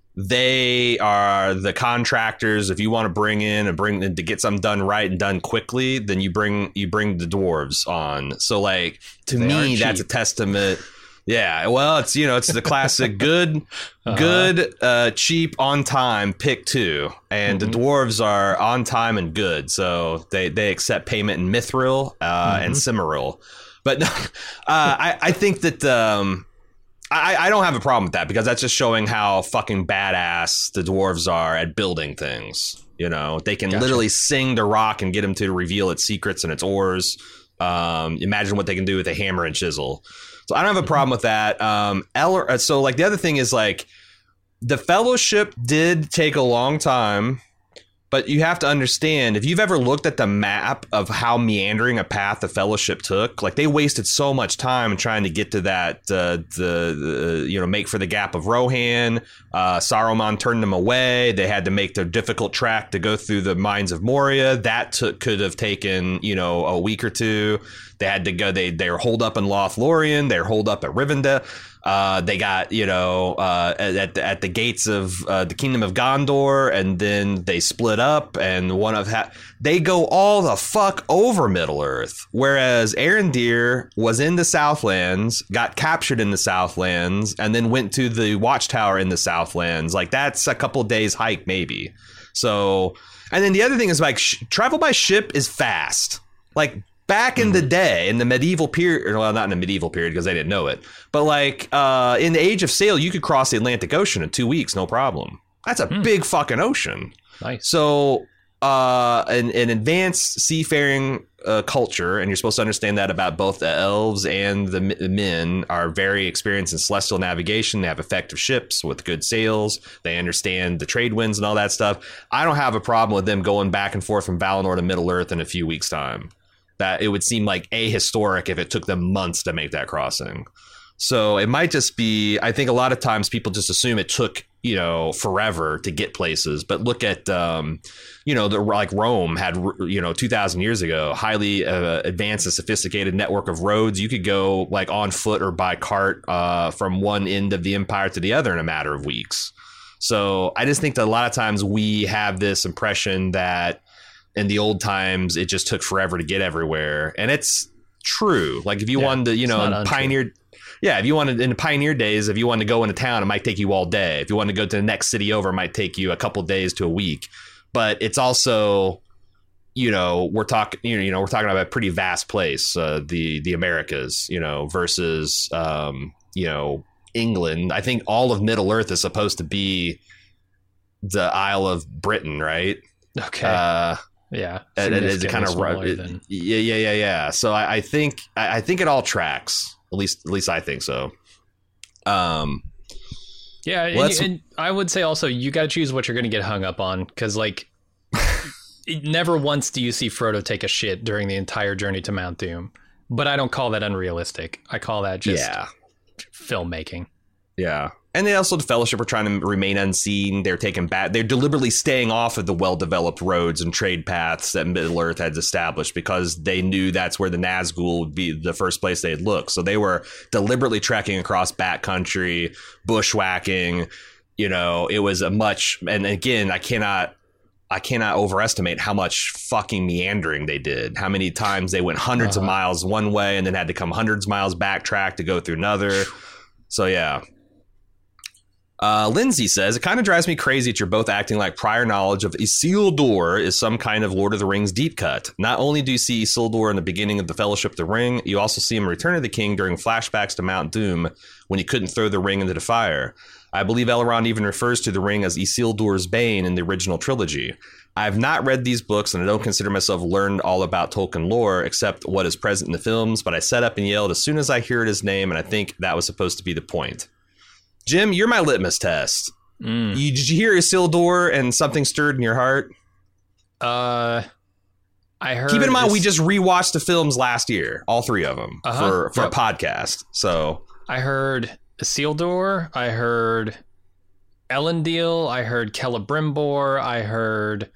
they are the contractors. If you want to bring in and bring to get something done right and done quickly, then you bring you bring the dwarves on. So like to They me, aren't that's a cheap. testament. Yeah, well, it's you know it's the classic good, Uh-huh. good, uh, cheap, on time pick two, and Mhm. the dwarves are on time and good. So they they accept payment in Mithril uh, and Cimmeril. But uh, I I think that. Um, I, I don't have a problem with that because that's just showing how fucking badass the dwarves are at building things. You know, they can Gotcha. literally sing to rock and get them to reveal its secrets and its ores. Um, imagine what they can do with a hammer and chisel. So I don't have a problem with that. Um, Eller, so like the other thing is like the Fellowship did take a long time. But you have to understand, if you've ever looked at the map of how meandering a path the Fellowship took, like they wasted so much time trying to get to that, uh, the, the you know, make for the Gap of Rohan. Uh, Saruman turned them away. They had to make the difficult track to go through the Mines of Moria. That took could have taken, you know, a week or two. They had to go. They they were holed up in Lothlorien. They were holed up at Rivendell. Uh, they got, you know, uh, at, at the gates of uh, the Kingdom of Gondor, and then they split up, and one of ha- they go all the fuck over Middle Earth. Whereas Arondir was in the Southlands, got captured in the Southlands, and then went to the Watchtower in the Southlands. Like, that's a couple days hike, maybe. So, and then the other thing is, like, sh- travel by ship is fast. Like, back in the day, in the medieval period, well, not in the medieval period because they didn't know it, but like uh, in the Age of Sail, you could cross the Atlantic Ocean in two weeks, no problem. That's a mm. big fucking ocean. Nice. So uh, an, an advanced seafaring uh, culture, and you're supposed to understand that about both the elves and the men, are very experienced in celestial navigation. They have effective ships with good sails. They understand the trade winds and all that stuff. I don't have a problem with them going back and forth from Valinor to Middle Earth in a few weeks' time. That it would seem like ahistoric if it took them months to make that crossing. So it might just be, I think a lot of times people just assume it took, you know, forever to get places. But look at, um, you know, the, like Rome had, you know, two thousand years ago, highly uh, advanced and sophisticated network of roads. You could go like on foot or by cart uh, from one end of the empire to the other in a matter of weeks. So I just think that a lot of times we have this impression that in the old times, it just took forever to get everywhere. And it's true. Like if you yeah, wanted to, you know, in pioneer, yeah, if you wanted in the pioneer days, if you wanted to go into town, it might take you all day. If you wanted to go to the next city over, it might take you a couple days to a week. But it's also, you know, we're talking, you know, we're talking about a pretty vast place, uh, the the Americas, you know, versus, um, you know, England. I think all of Middle Earth is supposed to be the Isle of Britain, right? Okay. Uh, Yeah, it is kind of it, than... yeah, yeah, yeah, yeah. So I, I think I, I think it all tracks. At least, at least I think so. Um, yeah, and, you, and I would say also you got to choose what you're going to get hung up on, because like, never once do you see Frodo take a shit during the entire journey to Mount Doom. But I don't call that unrealistic. I call that just yeah. filmmaking. Yeah. And they also, the Fellowship are trying to remain unseen. They're taking back. They're deliberately staying off of the well-developed roads and trade paths that Middle Earth had established because they knew that's where the Nazgul would be the first place they'd look. So they were deliberately trekking across backcountry, bushwhacking. You know, it was a much. And again, I cannot. I cannot overestimate how much fucking meandering they did. How many times they went hundreds uh-huh. of miles one way and then had to come hundreds of miles backtrack to go through another. So yeah. Uh, Lindsay says, it kind of drives me crazy that you're both acting like prior knowledge of Isildur is some kind of Lord of the Rings deep cut. Not only do you see Isildur in the beginning of the Fellowship of the Ring, you also see him in Return of the King during flashbacks to Mount Doom when he couldn't throw the ring into the fire. I believe Elrond even refers to the ring as Isildur's Bane in the original trilogy. I have not read these books and I don't consider myself learned all about Tolkien lore except what is present in the films, but I sat up and yelled as soon as I heard his name, and I think that was supposed to be the point. Jim, you're my litmus test. Mm. You, did you hear Isildur and something stirred in your heart? Uh, I heard. Keep in mind, this... we just rewatched the films last year, all three of them, uh-huh. for, for yep. a podcast. So I heard Isildur, I heard Elendil, I heard Celebrimbor, I heard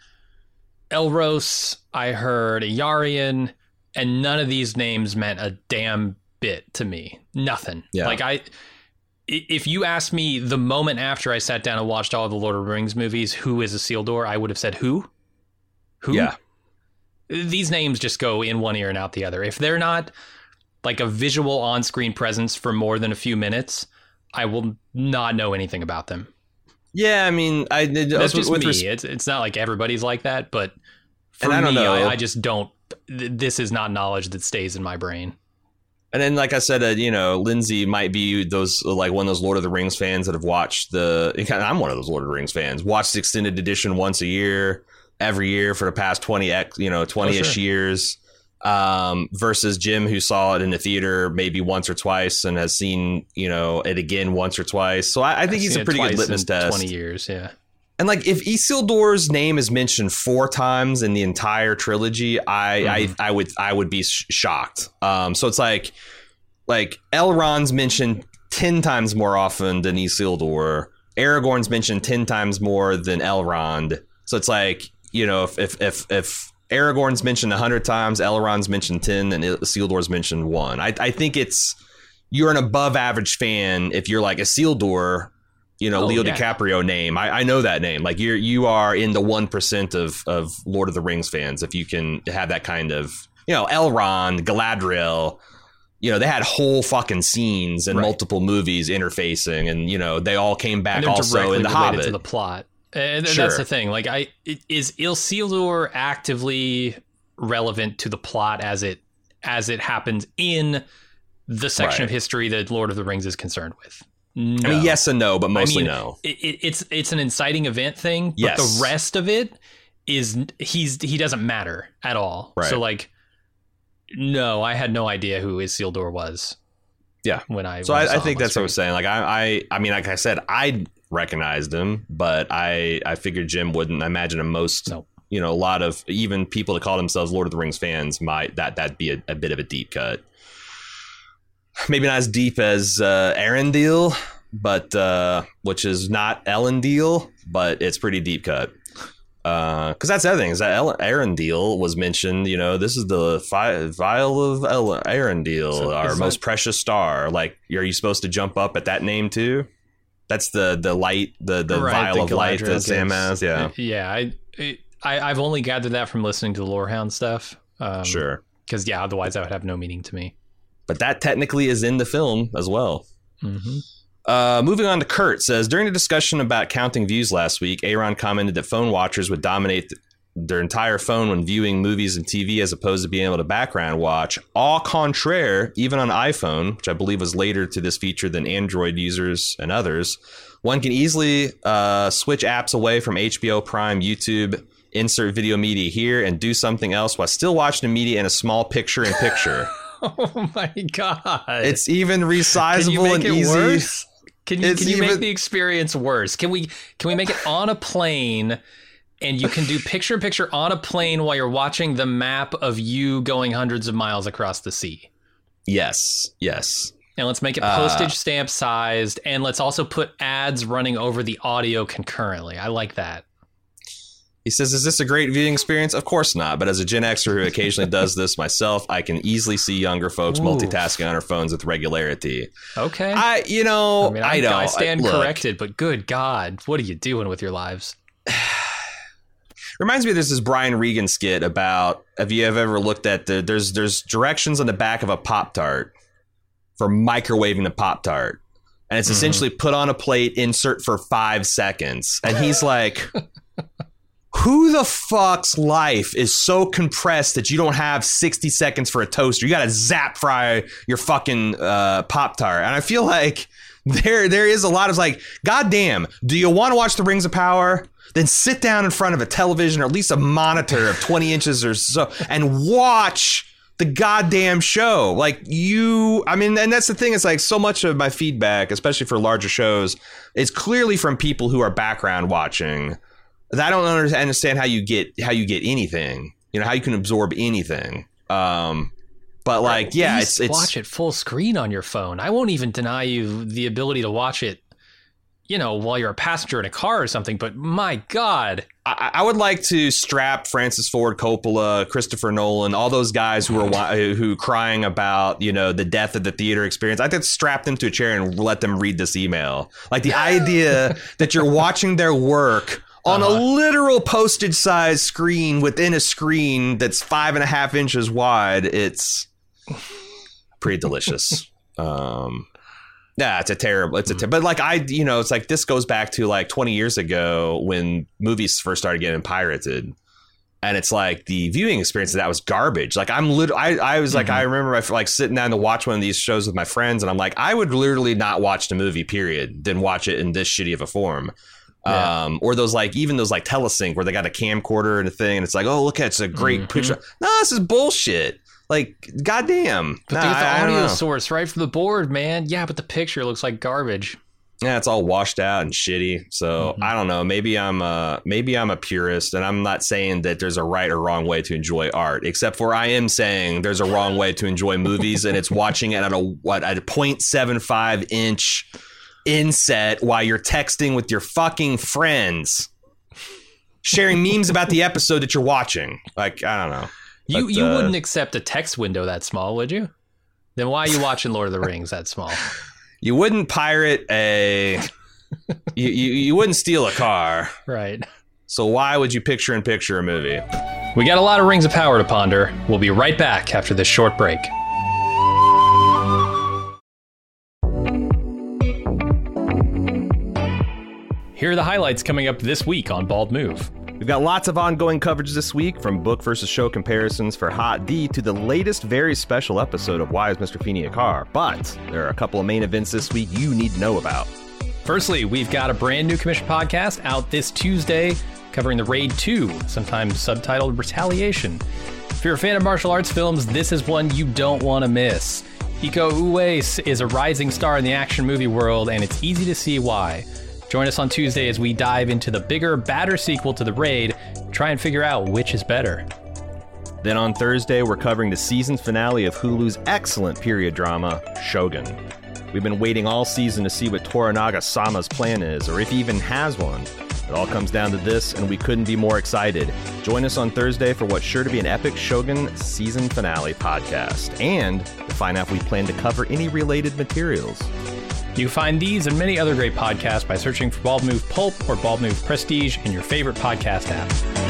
Elros, I heard Yarion, and none of these names meant a damn bit to me. Nothing. Yeah. Like I. If you asked me the moment after I sat down and watched all the Lord of the Rings movies, who is Isildur, I would have said, who? Who? Yeah. These names just go in one ear and out the other. If they're not like a visual on-screen presence for more than a few minutes, I will not know anything about them. Yeah, I mean, I that's just me. Res- it's it's not like everybody's like that, but for and I don't me, know. I, I just don't. Th- this is not knowledge that stays in my brain. And then, like I said, uh, you know, Lindsay might be those like one of those Lord of the Rings fans that have watched the. I'm one of those Lord of the Rings fans. Watched the extended edition once a year, every year for the past twenty, you know, twenty-ish oh, sure. years. Um, versus Jim, who saw it in the theater maybe once or twice and has seen, you know, it again once or twice. So I, I think I've he's a pretty good litmus test. Twenty years, yeah. And like, if Isildur's name is mentioned four times in the entire trilogy, I mm-hmm. I, I would I would be sh- shocked. Um, so it's like like Elrond's mentioned ten times more often than Isildur. Aragorn's mentioned ten times more than Elrond. So it's like, you know, if if if, if Aragorn's mentioned a hundred times, Elrond's mentioned ten, and Isildur's mentioned one. I I think it's, you're an above average fan if you're like Isildur, you know, Oh, Leo yeah. DiCaprio name. I, I know that name. Like you're you are in the one percent of of Lord of the Rings fans if you can have that kind of, you know, Elrond, Galadriel. You know, they had whole fucking scenes in Right. multiple movies interfacing, and you know they all came back And they're also directly in the related Hobbit. to the plot. And Sure. that's the thing. Like, I is Isildur actively relevant to the plot as it as it happens in the section Right. of history that Lord of the Rings is concerned with? No. I mean, yes and no, but mostly I mean, no. It, it, it's it's an inciting event thing, but Yes. the rest of it is he's he doesn't matter at all. Right. So like, no, I had no idea who Isildur was. Yeah. when I So when I, saw I him think on that's what I was screen. saying. Like I, I, I mean, like I said, I recognized him, but I, I figured Jim wouldn't. I imagine him most, Nope. you know, a lot of even people that call themselves Lord of the Rings fans might that that'd be a, a bit of a deep cut. Maybe not as deep as uh, Arendelle, but uh, which is not Elendil, but it's pretty deep cut. Because uh, that's the other thing is that El- Arendelle was mentioned. You know, this is the fi- vial of El- Arendelle, So our is most that- precious star. Like, are you supposed to jump up at that name too? That's the the light, the the Right, vial the of light Galadriel that Sam gives. has. Yeah, yeah. I, I I've only gathered that from listening to the Lorehound stuff. Um, sure. Because yeah, otherwise that would have no meaning to me. But that technically is in the film as well. Mm-hmm. Uh, moving on to Kurt says, during a discussion about counting views last week, Aaron commented that phone watchers would dominate th- their entire phone when viewing movies and T V as opposed to being able to background watch. Au contraire, even on iPhone, which I believe was later to this feature than Android users and others, one can easily uh, switch apps away from H B O Prime, YouTube, insert video media here, and do something else while still watching the media in a small picture-in-picture. Oh my god! It's even Can you resizable make and it easy. worse? Can you It's can you even- make the experience worse? Can we can we make it on a plane, and you can do picture in picture on a plane while you're watching the map of you going hundreds of miles across the sea? Yes, yes. And let's make it Uh, postage stamp sized, and let's also put ads running over the audio concurrently. I like that. He says, is this a great viewing experience? Of course not. But as a Gen Xer who occasionally does this myself, I can easily see younger folks Oof. multitasking on their phones with regularity. Okay. I, you know, I mean, I, I, don't. I stand look, corrected, but good God, what are you doing with your lives? Reminds me of there's this Brian Regan skit about, have you ever looked at the, there's, there's directions on the back of a Pop-Tart for microwaving the Pop-Tart. And it's Mhm. essentially put on a plate, insert for five seconds. And he's like, who the fuck's life is so compressed that you don't have sixty seconds for a toaster? You got to zap fry your fucking uh, Pop-Tart. And I feel like there there is a lot of like, goddamn, do you want to watch The Rings of Power? Then sit down in front of a television or at least a monitor of twenty inches or so and watch the goddamn show. Like you, I mean, and that's the thing. It's like so much of my feedback, especially for larger shows, is clearly from people who are background watching. I don't understand how you get how you get anything, you know, how you can absorb anything. Um, but like, At yeah, least it's, it's watch it full screen on your phone. I won't even deny you the ability to watch it, you know, while you're a passenger in a car or something. But my God, I, I would like to strap Francis Ford Coppola, Christopher Nolan, all those guys who are wa- who crying about, you know, the death of the theater experience. I could strap them to a chair and let them read this email. Like the idea that you're watching their work on Uh-huh. a literal postage size screen within a screen that's five and a half inches wide. It's pretty delicious. um, yeah, it's a terrible, it's a, ter- but like I, you know, it's like this goes back to like twenty years ago when movies first started getting pirated. And it's like the viewing experience of that was garbage. Like I'm literally, I, I was like, Mhm. I remember my, like sitting down to watch one of these shows with my friends. And I'm like, I would literally not watch the movie period, than watch it in this shitty of a form. Yeah. Um, or those like, even those like telesync where they got a camcorder and a thing. And it's like, oh, look, it's a great Mhm. picture. No, this is bullshit. Like, goddamn. but Nah, there's the I- I don't audio know. source right from the board, man. Yeah, but the picture looks like garbage. Yeah, it's all washed out and shitty. So Mhm. I don't know. Maybe I'm a maybe I'm a purist, and I'm not saying that there's a right or wrong way to enjoy art. Except for I am saying there's a wrong way to enjoy movies, and it's watching it at a what at a point seven five inch inset while you're texting with your fucking friends, sharing memes about the episode that you're watching. Like I don't know. You But, you uh, wouldn't accept a text window that small, would you? Then why are you watching Lord of the Rings that small? You wouldn't pirate a... you, you, you wouldn't steal a car. Right. So why would you picture-in-picture a movie? We got a lot of Rings of Power to ponder. We'll be right back after this short break. Here are the highlights coming up this week on Bald Move. We've got lots of ongoing coverage this week, from book versus show comparisons for Hot D to the latest very special episode of Why is Mister Feeney a Car? But there are a couple of main events this week you need to know about. Firstly, we've got a brand new commission podcast out this Tuesday covering the Raid two, sometimes subtitled Retaliation. If you're a fan of martial arts films, this is one you don't want to miss. Iko Uwais is a rising star in the action movie world, and it's easy to see why. Join us on Tuesday as we dive into the bigger, badder sequel to The Raid, try and figure out which is better. Then on Thursday, we're covering the season finale of Hulu's excellent period drama, Shogun. We've been waiting all season to see what Toranaga-sama's plan is, or if he even has one. It all comes down to this, and we couldn't be more excited. Join us on Thursday for what's sure to be an epic Shogun season finale podcast, and to find out if we plan to cover any related materials. You can find these and many other great podcasts by searching for Bald Move Pulp or Bald Move Prestige in your favorite podcast app.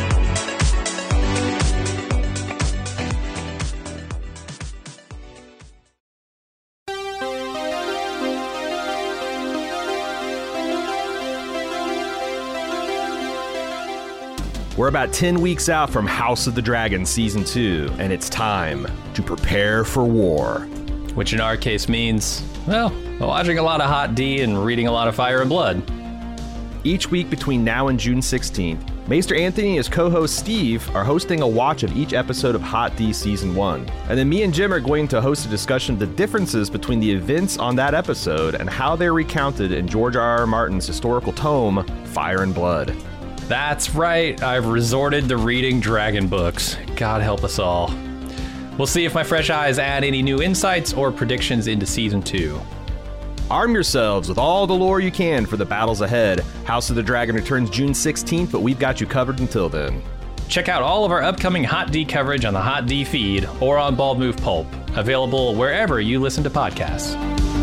We're about ten weeks out from House of the Dragon Season two, and it's time to prepare for war. Which in our case means, well, watching a lot of Hot D and reading a lot of Fire and Blood. Each week between now and June sixteenth, Maester Anthony and his co-host Steve are hosting a watch of each episode of Hot D Season one. And then me and Jim are going to host a discussion of the differences between the events on that episode and how they're recounted in George R R. Martin's historical tome, Fire and Blood. That's right, I've resorted to reading dragon books. God help us all. We'll see if my fresh eyes add any new insights or predictions into Season two. Arm yourselves with all the lore you can for the battles ahead. House of the Dragon returns June sixteenth, but we've got you covered until then. Check out all of our upcoming Hot D coverage on the Hot D feed or on Bald Move Pulp, available wherever you listen to podcasts.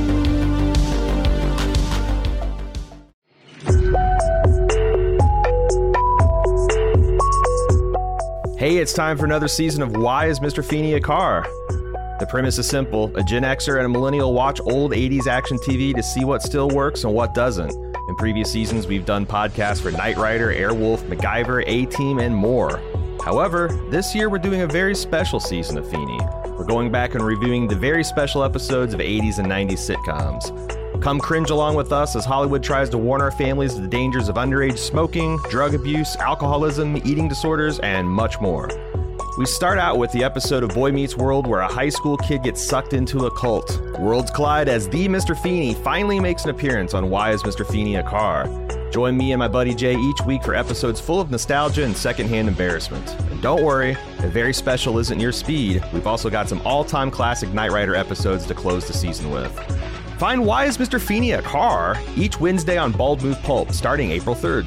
Hey, it's time for another season of Why is Mister Feeney a Car? The premise is simple. A Gen Xer and a millennial watch old eighties action T V to see what still works and what doesn't. In previous seasons, we've done podcasts for Knight Rider, Airwolf, MacGyver, A-Team, and more. However, this year we're doing a very special season of Feeney. We're going back and reviewing the very special episodes of eighties and nineties sitcoms. Come cringe along with us as Hollywood tries to warn our families of the dangers of underage smoking, drug abuse, alcoholism, eating disorders, and much more. We start out with the episode of Boy Meets World where a high school kid gets sucked into a cult. Worlds collide as the Mister Feeney finally makes an appearance on Why is Mister Feeney a Car? Join me and my buddy Jay each week for episodes full of nostalgia and secondhand embarrassment. And don't worry, if very special isn't your speed, we've also got some all-time classic Knight Rider episodes to close the season with. Find Why is Mister Feeney a Car? Each Wednesday on Bald Move Pulp, starting April third.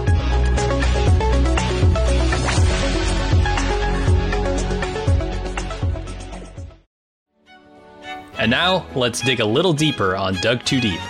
And now, let's dig a little deeper on Dug Too Deep.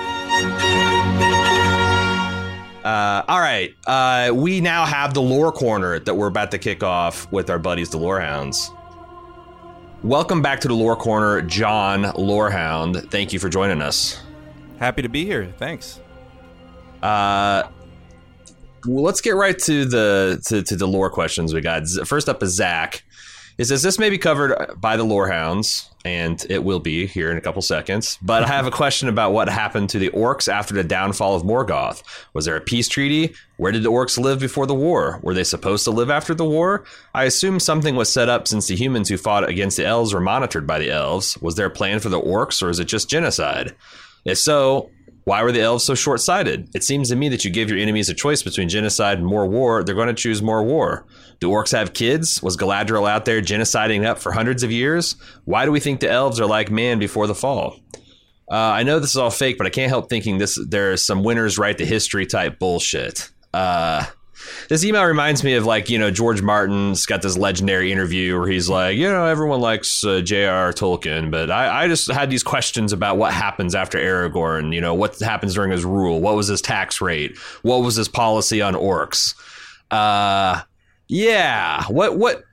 Uh, all right, uh, we now have the lore corner that we're about to kick off with our buddies, the Lorehounds. Welcome back to the lore corner, John Lorehound. Thank you for joining us. Happy to be here. Thanks. Uh, well, let's get right to the to, to the lore questions we got. First up is Zach. It says this may be covered by the Lorehounds, and it will be here in a couple seconds. But I have a question about what happened to the orcs after the downfall of Morgoth. Was there a peace treaty? Where did the orcs live before the war? Were they supposed to live after the war? I assume something was set up since the humans who fought against the elves were monitored by the elves. Was there a plan for the orcs, or is it just genocide? If so, why were the elves so short-sighted? It seems to me that you give your enemies a choice between genocide and more war, they're going to choose more war. Do orcs have kids? Was Galadriel out there genociding up for hundreds of years? Why do we think the elves are like man before the fall? Uh, I know this is all fake, but I can't help thinking this. There's some winners write the history type bullshit. Uh, This email reminds me of, like, you know, George Martin's got this legendary interview where he's like, you know, everyone likes uh, J R R Tolkien, but I, I just had these questions about what happens after Aragorn, you know, what happens during his rule, what was his tax rate, what was his policy on orcs. Uh, yeah, what, what,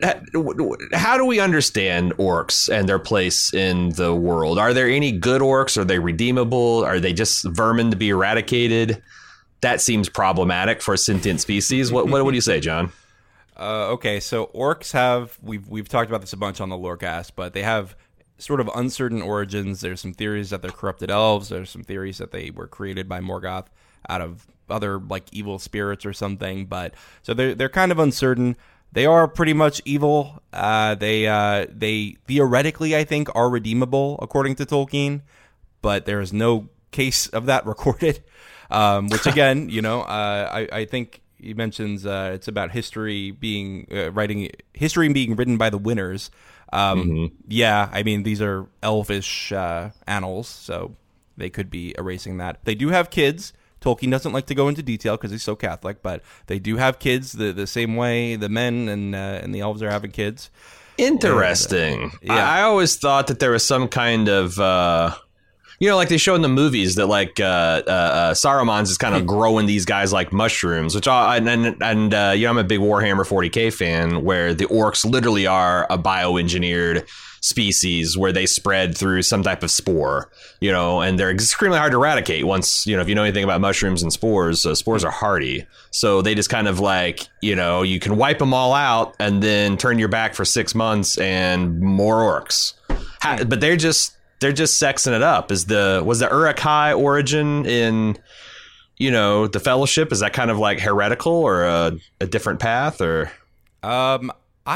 how do we understand orcs and their place in the world? Are there any good orcs? Are they redeemable? Are they just vermin to be eradicated? That seems problematic for a sentient species. What, what, what do you say, John? Uh, okay, so orcs have, we've we've talked about this a bunch on the Lorecast, but they have sort of uncertain origins. There's some theories that they're corrupted elves. There's some theories that they were created by Morgoth out of other, like, evil spirits or something. But so they're they're kind of uncertain. They are pretty much evil. Uh, they uh, they theoretically, I think, are redeemable according to Tolkien, but there is no case of that recorded. Um, which again, you know, uh, I, I think he mentions uh, it's about history being uh, writing history being written by the winners. Um, mm-hmm. Yeah, I mean, these are elvish uh, annals, so they could be erasing that. They do have kids. Tolkien doesn't like to go into detail because he's so Catholic, but they do have kids the the same way the men and uh, and the elves are having kids. Interesting. And, uh, yeah. I, I always thought that there was some kind of. Uh... You know, like they show in the movies that, like, uh, uh, uh, Saruman's just kind of growing these guys like mushrooms, which I, and, and, and uh, you know, I'm a big Warhammer forty K fan where the orcs literally are a bioengineered species where they spread through some type of spore, you know, and they're extremely hard to eradicate once, you know, if you know anything about mushrooms and spores, uh, spores are hardy. So they just kind of like, you know, you can wipe them all out and then turn your back for six months and more orcs. How, but they're just... They're just sexing it up. Is the was the Uruk-hai origin in, you know, the Fellowship? Is that kind of like heretical or a, a different path? Or um,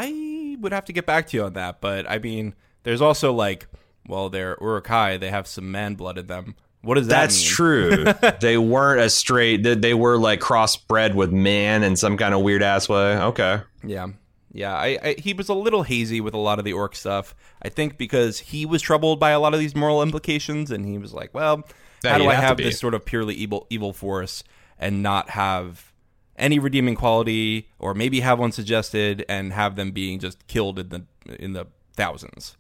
I would have to get back to you on that. But I mean, there's also like, well, they're Uruk-hai. They have some man blood in them. What does that That's mean? true. They weren't as straight. They, they were like crossbred with man in some kind of weird ass way. Okay. Yeah. Yeah, I, I, he was a little hazy with a lot of the orc stuff. I think because he was troubled by a lot of these moral implications, and he was like, well, that how do I have, have this sort of purely evil evil force and not have any redeeming quality, or maybe have one suggested and have them being just killed in the in the thousands?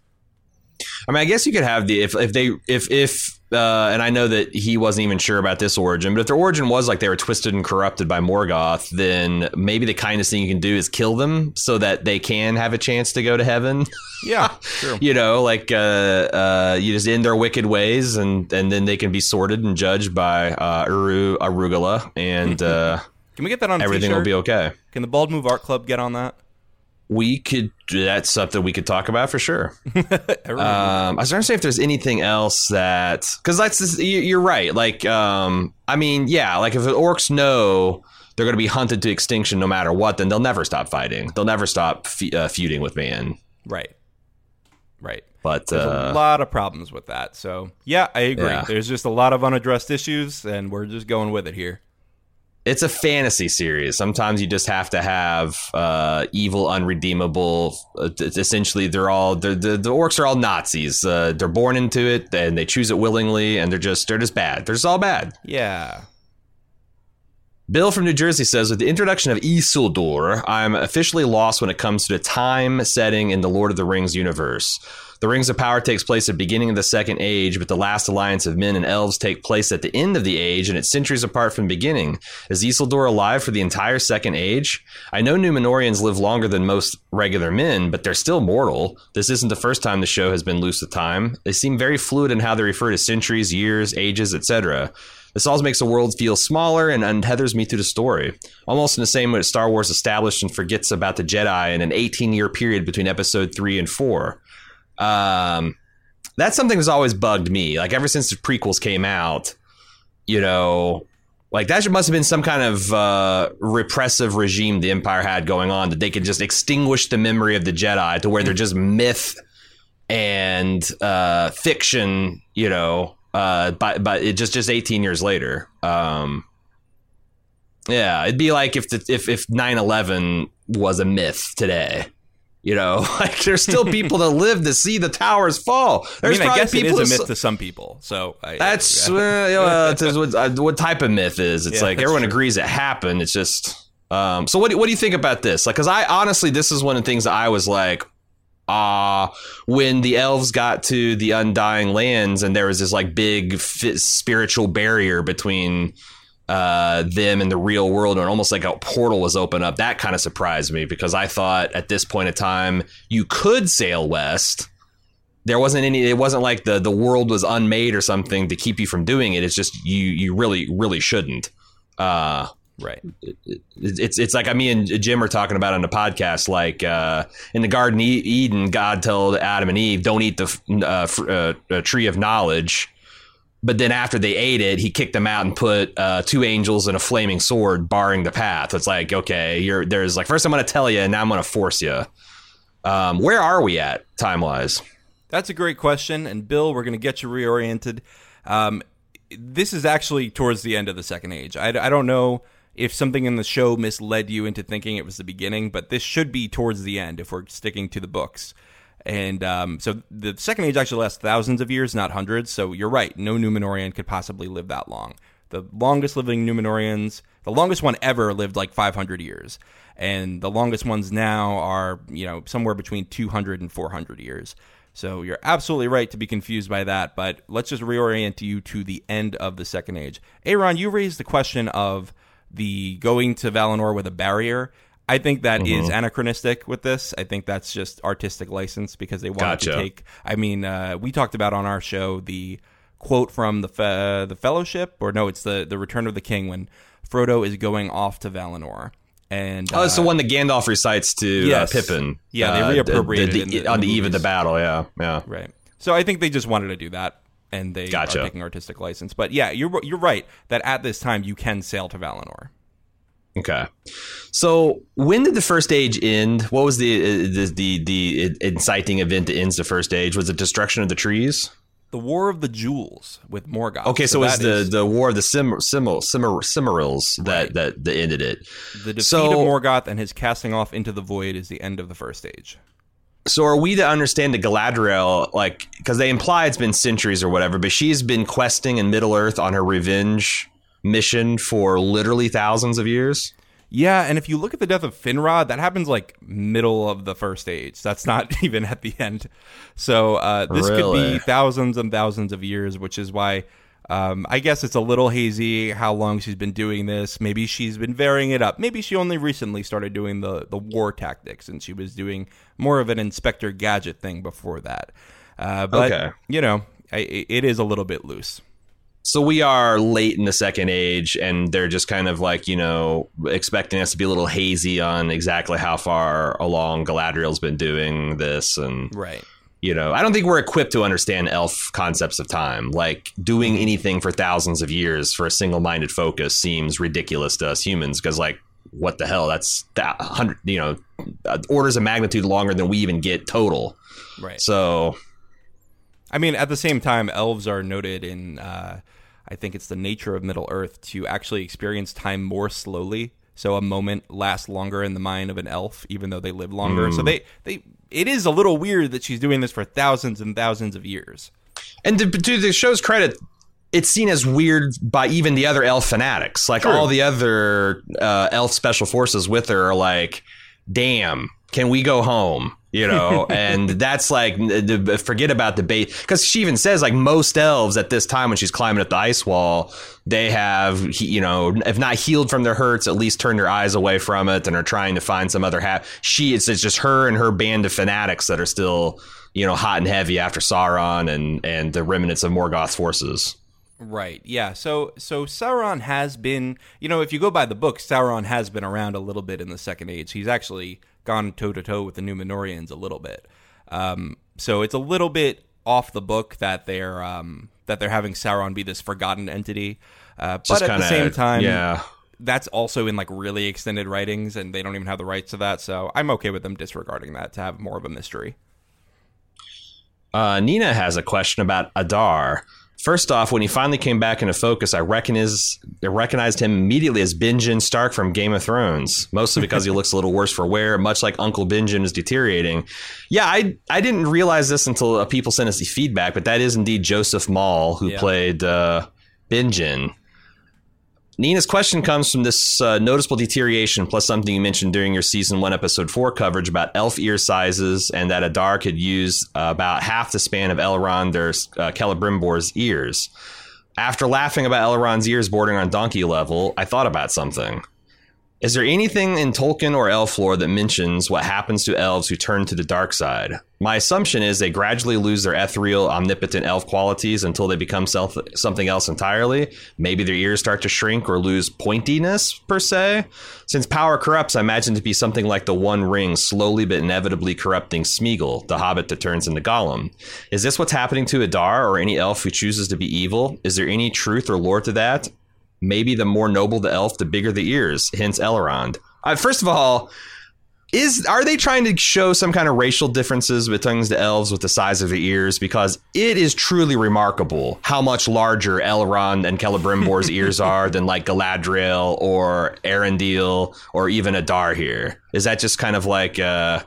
I mean, I guess you could have the if if they if if uh, and I know that he wasn't even sure about this origin, but if their origin was like they were twisted and corrupted by Morgoth, then maybe the kindest thing you can do is kill them so that they can have a chance to go to heaven. Yeah, true. You know, like uh, uh, you just end their wicked ways, and and then they can be sorted and judged by uh, Uru Arugula, and uh, can we get that on? Everything t-shirt? will be okay. Can the Bald Move Art Club get on that? We could. That's something we could talk about for sure. um, I was trying to say if there's anything else that, because that's just, you're right. Like, um, I mean, yeah, like if the orcs know they're going to be hunted to extinction no matter what, then they'll never stop fighting. They'll never stop fe- uh, feuding with man. Right. Right. But there's uh, a lot of problems with that. So yeah, I agree. Yeah. There's just a lot of unaddressed issues, and we're just going with it here. It's a fantasy series. Sometimes you just have to have uh, evil, unredeemable. Uh, essentially, they're all they're, the the orcs are all Nazis. Uh, they're born into it, and they choose it willingly, and they're just they're just bad. They're just all bad. Yeah. Bill from New Jersey says, with the introduction of Isildur, I'm officially lost when it comes to the time setting in the Lord of the Rings universe. The Rings of Power takes place at the beginning of the Second Age, but the last alliance of men and elves take place at the end of the age, and it's centuries apart from the beginning. Is Isildur alive for the entire Second Age? I know Númenóreans live longer than most regular men, but they're still mortal. This isn't the first time the show has been loose with time. They seem very fluid in how they refer to centuries, years, ages, et cetera. This always makes the world feel smaller and untethers me through the story. Almost in the same way that Star Wars established and forgets about the Jedi in an eighteen-year period between episode three and four. Um, that's something that's always bugged me. Like ever since the prequels came out, you know, like that must have been some kind of uh, repressive regime the Empire had going on, that they could just extinguish the memory of the Jedi to where they're just myth and uh, fiction, you know, uh, but but it just just eighteen years later. Um, yeah, it'd be like if the, if if nine eleven was a myth today. You know, like there's still people that live to see the towers fall. There's I mean, I guess it people is a that, myth to some people. So I, that's yeah. uh, you know, uh, what, uh, what type of myth is. It's Yeah, like everyone true. agrees it happened. It's just Um, so what do, what do you think about this? Like, because I honestly, this is one of the things that I was like, ah, uh, when the elves got to the Undying Lands and there was this like big f- spiritual barrier between uh, them and the real world, and almost like a portal was open up. That kind of surprised me because I thought at this point in time you could sail west. There wasn't any. It wasn't like the the world was unmade or something to keep you from doing it. It's just you you really really shouldn't. Uh, Right. It, it's it's like me and Jim are talking about on the podcast. Like uh, in the Garden of Eden, God told Adam and Eve, "Don't eat the uh, fr- uh, uh, tree of knowledge." But then after they ate it, he kicked them out and put uh, two angels and a flaming sword barring the path. It's like, okay, you're there's like first I'm going to tell you, and now I'm going to force you. Um, where are we at time wise? That's a great question, and Bill, we're going to get you reoriented. Um, this is actually towards the end of the Second Age. I, I don't know if something in the show misled you into thinking it was the beginning, but this should be towards the end if we're sticking to the books. And um, so the Second Age actually lasts thousands of years, not hundreds. So you're right. No Numenorian could possibly live that long. The longest living Numenorians, the longest one ever lived like five hundred years. And the longest ones now are, you know, somewhere between two hundred and four hundred years. So you're absolutely right to be confused by that. But let's just reorient you to the end of the Second Age. Aaron, you raised the question of the going to Valinor with a barrier. I think that mm-hmm. is anachronistic with this. I think that's just artistic license because they wanted gotcha. to take. I mean, uh, we talked about on our show the quote from the fe- the Fellowship, or no, it's the the Return of the King when Frodo is going off to Valinor. And oh, uh, it's the one that Gandalf recites to yes. uh, Pippin. Yeah, they uh, reappropriated the, it the, in the, on in the the eve of the movies. battle. Yeah, yeah, right. So I think they just wanted to do that, and they gotcha. are taking artistic license. But yeah, you're you're right that at this time you can sail to Valinor. Okay, so when did the First Age end? What was the uh, the, the the inciting event that ends the First Age? Was it destruction of the trees? The War of the Jewels with Morgoth. Okay, so, so it was the, is, the War of the Sim, Sim, Sim, Silmarils that, right. that that ended it. The defeat so, of Morgoth and his casting off into the void is the end of the First Age. So are we to understand that Galadriel, like, because they imply it's been centuries or whatever, but she's been questing in Middle-earth on her revenge mission for literally thousands of years? Yeah, and if you look at the death of Finrod, that happens like middle of the First Age. That's not even at the end. So uh, this really? could be thousands and thousands of years, which is why um, I guess it's a little hazy how long she's been doing this. Maybe she's been varying it up. Maybe she only recently started doing the, the war tactics, and she was doing more of an Inspector Gadget thing before that. Uh, but, okay. you know, I, it is a little bit loose. So we are late in the Second Age, and they're just kind of like, you know, expecting us to be a little hazy on exactly how far along Galadriel's been doing this. And, right. you know, I don't think we're equipped to understand elf concepts of time. Like, doing anything for thousands of years for a single-minded focus seems ridiculous to us humans because, like, what the hell? That's that hundred, you know, orders of magnitude longer than we even get total. Right. So, I mean, at the same time, elves are noted in, uh, I think it's the nature of Middle Earth to actually experience time more slowly. So a moment lasts longer in the mind of an elf, even though they live longer. Mm. So they, they, it is a little weird that she's doing this for thousands and thousands of years. And to, to the show's credit, it's seen as weird by even the other elf fanatics. Like, True. all the other uh, elf special forces with her are like, damn, can we go home? You know, and that's like, forget about debate, because she even says, like, most elves at this time when she's climbing up the ice wall, they have, you know, if not healed from their hurts, at least turned their eyes away from it and are trying to find some other hat. She, it's, it's just her and her band of fanatics that are still, you know, hot and heavy after Sauron and, and the remnants of Morgoth's forces. Right. Yeah. So so Sauron has been, you know, if you go by the book, Sauron has been around a little bit in the Second Age. He's actually gone toe to toe with the Numenorians a little bit. Um, so it's a little bit off the book that they're um, that they're having Sauron be this forgotten entity. Uh, but at kinda, the same time, yeah. that's also in like really extended writings, and they don't even have the rights to that. So I'm okay with them disregarding that to have more of a mystery. Uh, Nina has a question about Adar. First off, when he finally came back into focus, I recognize, I recognized him immediately as Benjen Stark from Game of Thrones, mostly because he looks a little worse for wear, much like Uncle Benjen is deteriorating. Yeah, I I didn't realize this until uh, people sent us the feedback, but that is indeed Joseph Mall, who yeah. played uh, Benjen. Nina's question comes from this uh, noticeable deterioration plus something you mentioned during your season one, episode four coverage about elf ear sizes and that Adar could use uh, about half the span of Elrond or uh, Celebrimbor's ears. After laughing about Elrond's ears bordering on donkey level, I thought about something. Is there anything in Tolkien or elf lore that mentions what happens to elves who turn to the dark side? My assumption is they gradually lose their ethereal, omnipotent elf qualities until they become self- something else entirely. Maybe their ears start to shrink or lose pointiness, per se. Since power corrupts, I imagine to be something like the One Ring slowly but inevitably corrupting Smeagol, the hobbit that turns into Gollum. Is this what's happening to Adar or any elf who chooses to be evil? Is there any truth or lore to that? Maybe the more noble the elf, the bigger the ears, hence Elrond. Uh, first of all, is are they trying to show some kind of racial differences between the elves with the size of the ears? Because it is truly remarkable how much larger Elrond and Celebrimbor's ears are than like Galadriel or Arendelle or even Adar here. Is that just kind of like, uh,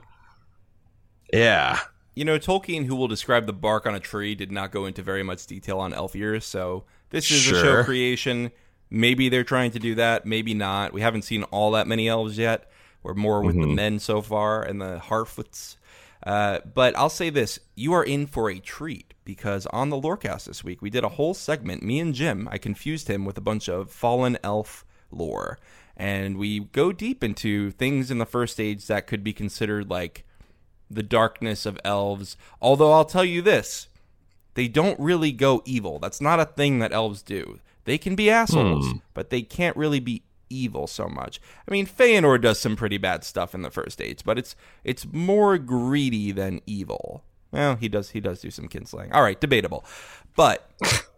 yeah. You know, Tolkien, who will describe the bark on a tree, did not go into very much detail on elf ears, so this is Sure. a show creation. Maybe they're trying to do that, maybe not. We haven't seen all that many elves yet. We're more with Mm-hmm. the men so far and the Harfoots. Uh, but I'll say this, you are in for a treat, because on the Lorecast this week, we did a whole segment, me and Jim, I confused him with a bunch of fallen elf lore. And we go deep into things in the first age that could be considered like the darkness of elves. Although I'll tell you this, they don't really go evil. That's not a thing that elves do. They can be assholes, hmm. but they can't really be evil so much. I mean, Feanor does some pretty bad stuff in the first age, but it's it's more greedy than evil. Well, he does he does do some kinslaying. All right, debatable. But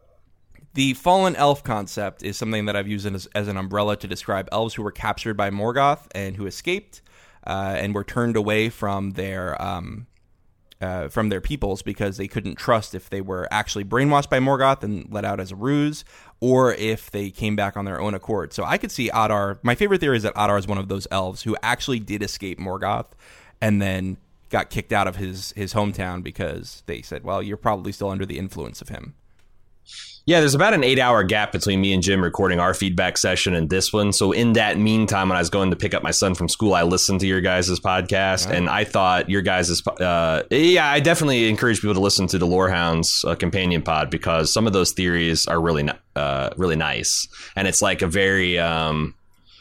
the fallen elf concept is something that I've used as, as an umbrella to describe elves who were captured by Morgoth and who escaped uh, and were turned away from their um, uh, from their peoples because they couldn't trust if they were actually brainwashed by Morgoth and let out as a ruse, or if they came back on their own accord. So I could see Adar. My favorite theory is that Adar is one of those elves who actually did escape Morgoth and then got kicked out of his, his hometown because they said, well, you're probably still under the influence of him. Yeah, there's about an eight hour gap between me and Jim recording our feedback session and this one. So in that meantime, when I was going to pick up my son from school, I listened to your guys' podcast, oh. and I thought your guys' uh, yeah, I definitely encourage people to listen to the Lorehounds uh, companion pod, because some of those theories are really, uh, really nice. And it's like a very, um,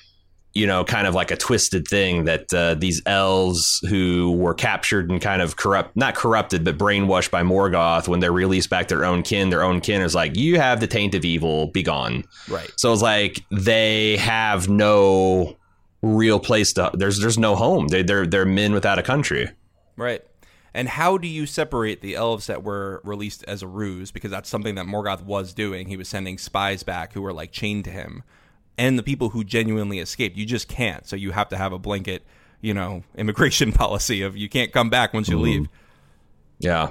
you know, kind of like a twisted thing that uh, these elves who were captured and kind of corrupt, not corrupted, but brainwashed by Morgoth, when they're released back to their own kin, their own kin is like, you have the taint of evil, be gone. Right. So it's like they have no real place to, there's there's no home. They, they're, they're men without a country. Right. And how do you separate the elves that were released as a ruse? Because that's something that Morgoth was doing. He was sending spies back who were like chained to him. And the people who genuinely escaped, you just can't. So you have to have a blanket, you know, immigration policy of you can't come back once you mm-hmm. leave. Yeah.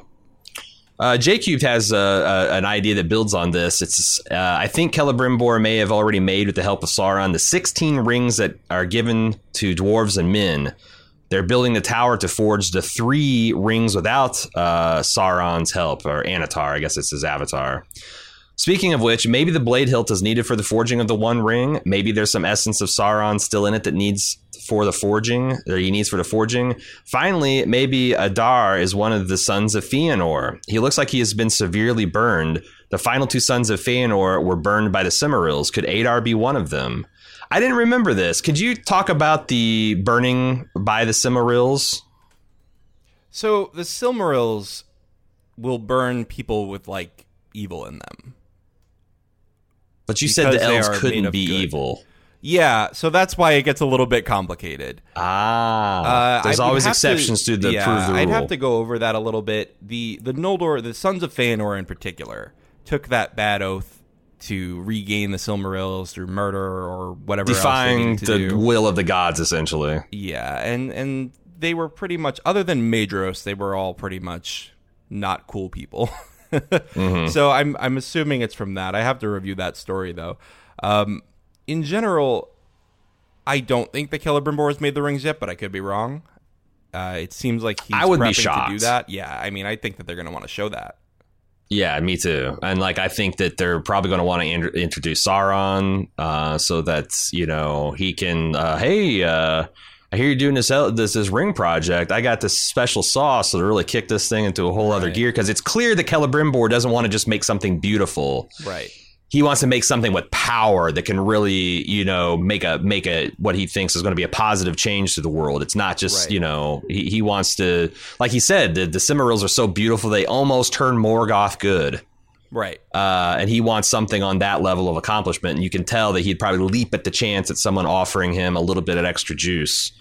Uh, J-Cubed has uh, uh, an idea that builds on this. It's uh, I think Celebrimbor may have already made, with the help of Sauron, the sixteen rings that are given to dwarves and men. They're building the tower to forge the three rings without uh, Sauron's help, or Anatar, I guess it's his avatar. Speaking of which, maybe the blade hilt is needed for the forging of the One Ring. Maybe there's some essence of Sauron still in it that needs for the forging, or he needs for the forging. Finally, maybe Adar is one of the sons of Feanor. He looks like he has been severely burned. The final two sons of Feanor were burned by the Silmarils. Could Adar be one of them? I didn't remember this. Could you talk about the burning by the Silmarils? So the Silmarils will burn people with like evil in them. But you said the elves couldn't be evil. Yeah, so that's why it gets a little bit complicated. Ah, uh, there's always exceptions to, to the yeah, prove the rule. I'd have to go over that a little bit. The the Noldor, the Sons of Feanor in particular, took that bad oath to regain the Silmarils through murder or whatever Defying else they the do. will of the gods, essentially. Yeah, and, and they were pretty much, other than Maedhros, they were all pretty much not cool people. mm-hmm. So I'm I'm assuming it's from that. I have to review that story though. Um, in general, I don't think that Celebrimbor has made the rings yet, but I could be wrong. Uh, it seems like he's I would prepping be shocked to do that. Yeah, I mean, I think that they're going to want to show that. Yeah, me too. And like, I think that they're probably going to want to in- introduce Sauron, uh, so that, you know, he can, uh, hey, uh, I hear you're doing this, this this ring project. I got this special sauce to really kick this thing into a whole right. other gear, because it's clear that Celebrimbor doesn't want to just make something beautiful. Right. He wants to make something with power that can really, you know, make a make a what he thinks is going to be a positive change to the world. It's not just, right. you know, he, he wants to, like he said, the, the Cimmerils are so beautiful they almost turn Morgoth good. Right. Uh, and he wants something on that level of accomplishment. And you can tell that he'd probably leap at the chance at someone offering him a little bit of extra juice.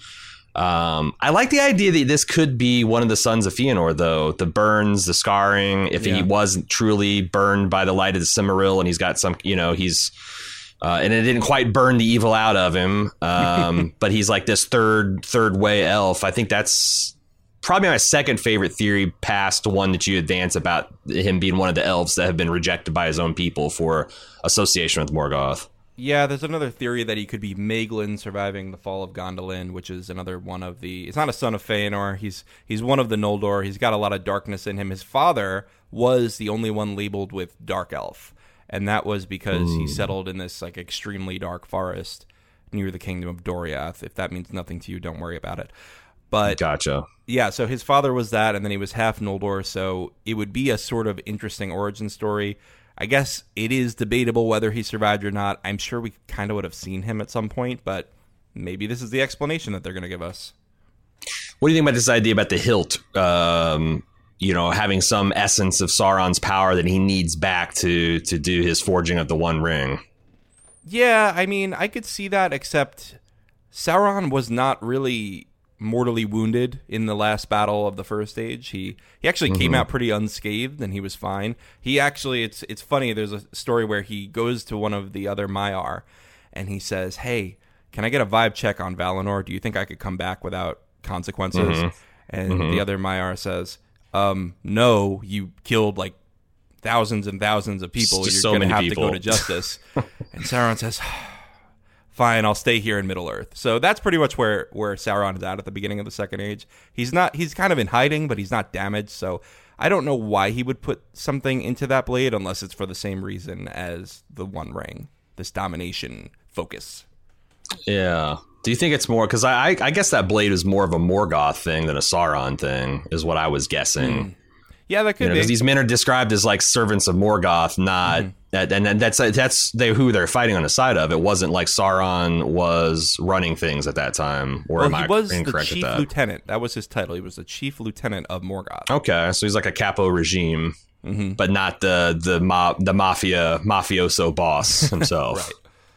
Um, I like the idea that this could be one of the sons of Fëanor, though. The burns, the scarring, if yeah. he wasn't truly burned by the light of the Cimmeril and he's got some, you know, he's, uh, and it didn't quite burn the evil out of him. Um, but he's like this third, third way elf. I think that's probably my second favorite theory past one that you advance about him being one of the elves that have been rejected by his own people for association with Morgoth. Yeah, there's another theory that he could be Maeglin surviving the fall of Gondolin, which is another one of the... It's not a son of Fëanor. He's he's one of the Noldor. He's got a lot of darkness in him. His father was the only one labeled with Dark Elf, and that was because mm. he settled in this like extremely dark forest near the kingdom of Doriath. If that means nothing to you, don't worry about it. But gotcha. Yeah, so his father was that, and then he was half Noldor, so it would be a sort of interesting origin story. I guess it is debatable whether he survived or not. I'm sure we kind of would have seen him at some point, but maybe this is the explanation that they're going to give us. What do you think about this idea about the hilt, um, you know, having some essence of Sauron's power that he needs back to, to do his forging of the One Ring? Yeah, I mean, I could see that, except Sauron was not really mortally wounded in the last battle of the First Age. He he actually mm-hmm. came out pretty unscathed, and he was fine. He actually, it's it's funny, there's a story where he goes to one of the other Maiar, and he says, hey, can I get a vibe check on Valinor? Do you think I could come back without consequences? Mm-hmm. And mm-hmm. the other Maiar says, um, no, you killed like thousands and thousands of people. You're so going to have people. to go to justice. And Sauron says, fine, I'll stay here in Middle-earth. So that's pretty much where, where Sauron is at at the beginning of the Second Age. He's not he's kind of in hiding, but he's not damaged. So I don't know why he would put something into that blade unless it's for the same reason as the One Ring, this domination focus. Yeah. Do you think it's more because I, I I guess that blade is more of a Morgoth thing than a Sauron thing, is what I was guessing. Mm. Yeah, that could you know, be. Because these men are described as like servants of Morgoth, not mm-hmm. that, and, and that's that's they who they're fighting on the side of. It wasn't like Sauron was running things at that time, or well, am he I was incorrect the chief with that? lieutenant. That was his title. He was the chief lieutenant of Morgoth. Okay, so he's like a capo regime, mm-hmm. but not the the ma- the mafia mafioso boss himself. Right.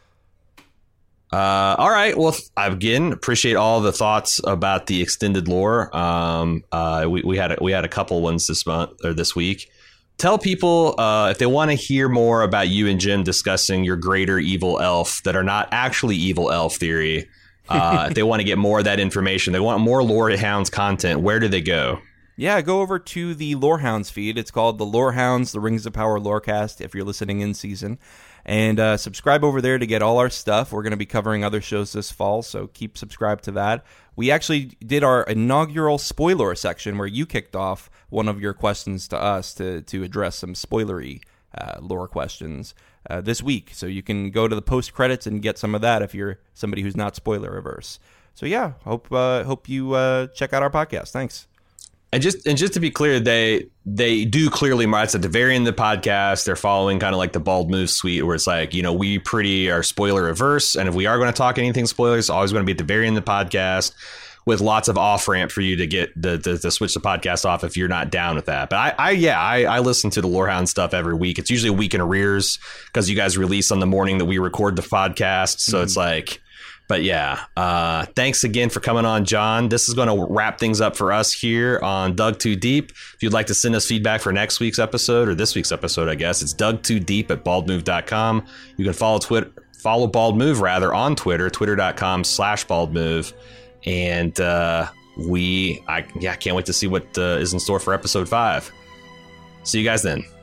Uh, all right. Well, again, appreciate all the thoughts about the extended lore. Um, uh, we, we had a, we had a couple ones this month or this week. Tell people uh, if they want to hear more about you and Jim discussing your greater evil elf that are not actually evil elf theory. Uh, if they want to get more of that information, they want more Lorehounds content. Where do they go? Yeah, go over to the Lorehounds feed. It's called the Lorehounds, the Rings of Power Lorecast, if you're listening in season. And uh, subscribe over there to get all our stuff. We're going to be covering other shows this fall, so keep subscribed to that. We actually did our inaugural spoiler section where you kicked off one of your questions to us to, to address some spoilery uh, lore questions uh, this week. So you can go to the post-credits and get some of that if you're somebody who's not spoiler-averse. So yeah, hope uh, hope you uh, check out our podcast. Thanks. And just and just to be clear, they they do clearly mark at the very end of the podcast. They're following kind of like the Bald Move suite, where it's like, you know, we pretty are spoiler averse, and if we are going to talk anything spoilers, it's always going to be at the very end of the podcast, with lots of off ramp for you to get the, the, the switch the podcast off if you're not down with that. But I, I yeah, I, I listen to the Lorehound stuff every week. It's usually a week in arrears because you guys release on the morning that we record the podcast, so mm-hmm. it's like. But yeah, uh, thanks again for coming on, John. This is going to wrap things up for us here on Dug Too Deep. If you'd like to send us feedback for next week's episode, or this week's episode, I guess, it's dug too deep at bald move dot com. You can follow Twitter, follow Bald Move rather on Twitter, twitter dot com slash bald move. And uh, we, I yeah, can't wait to see what uh, is in store for episode five. See you guys then.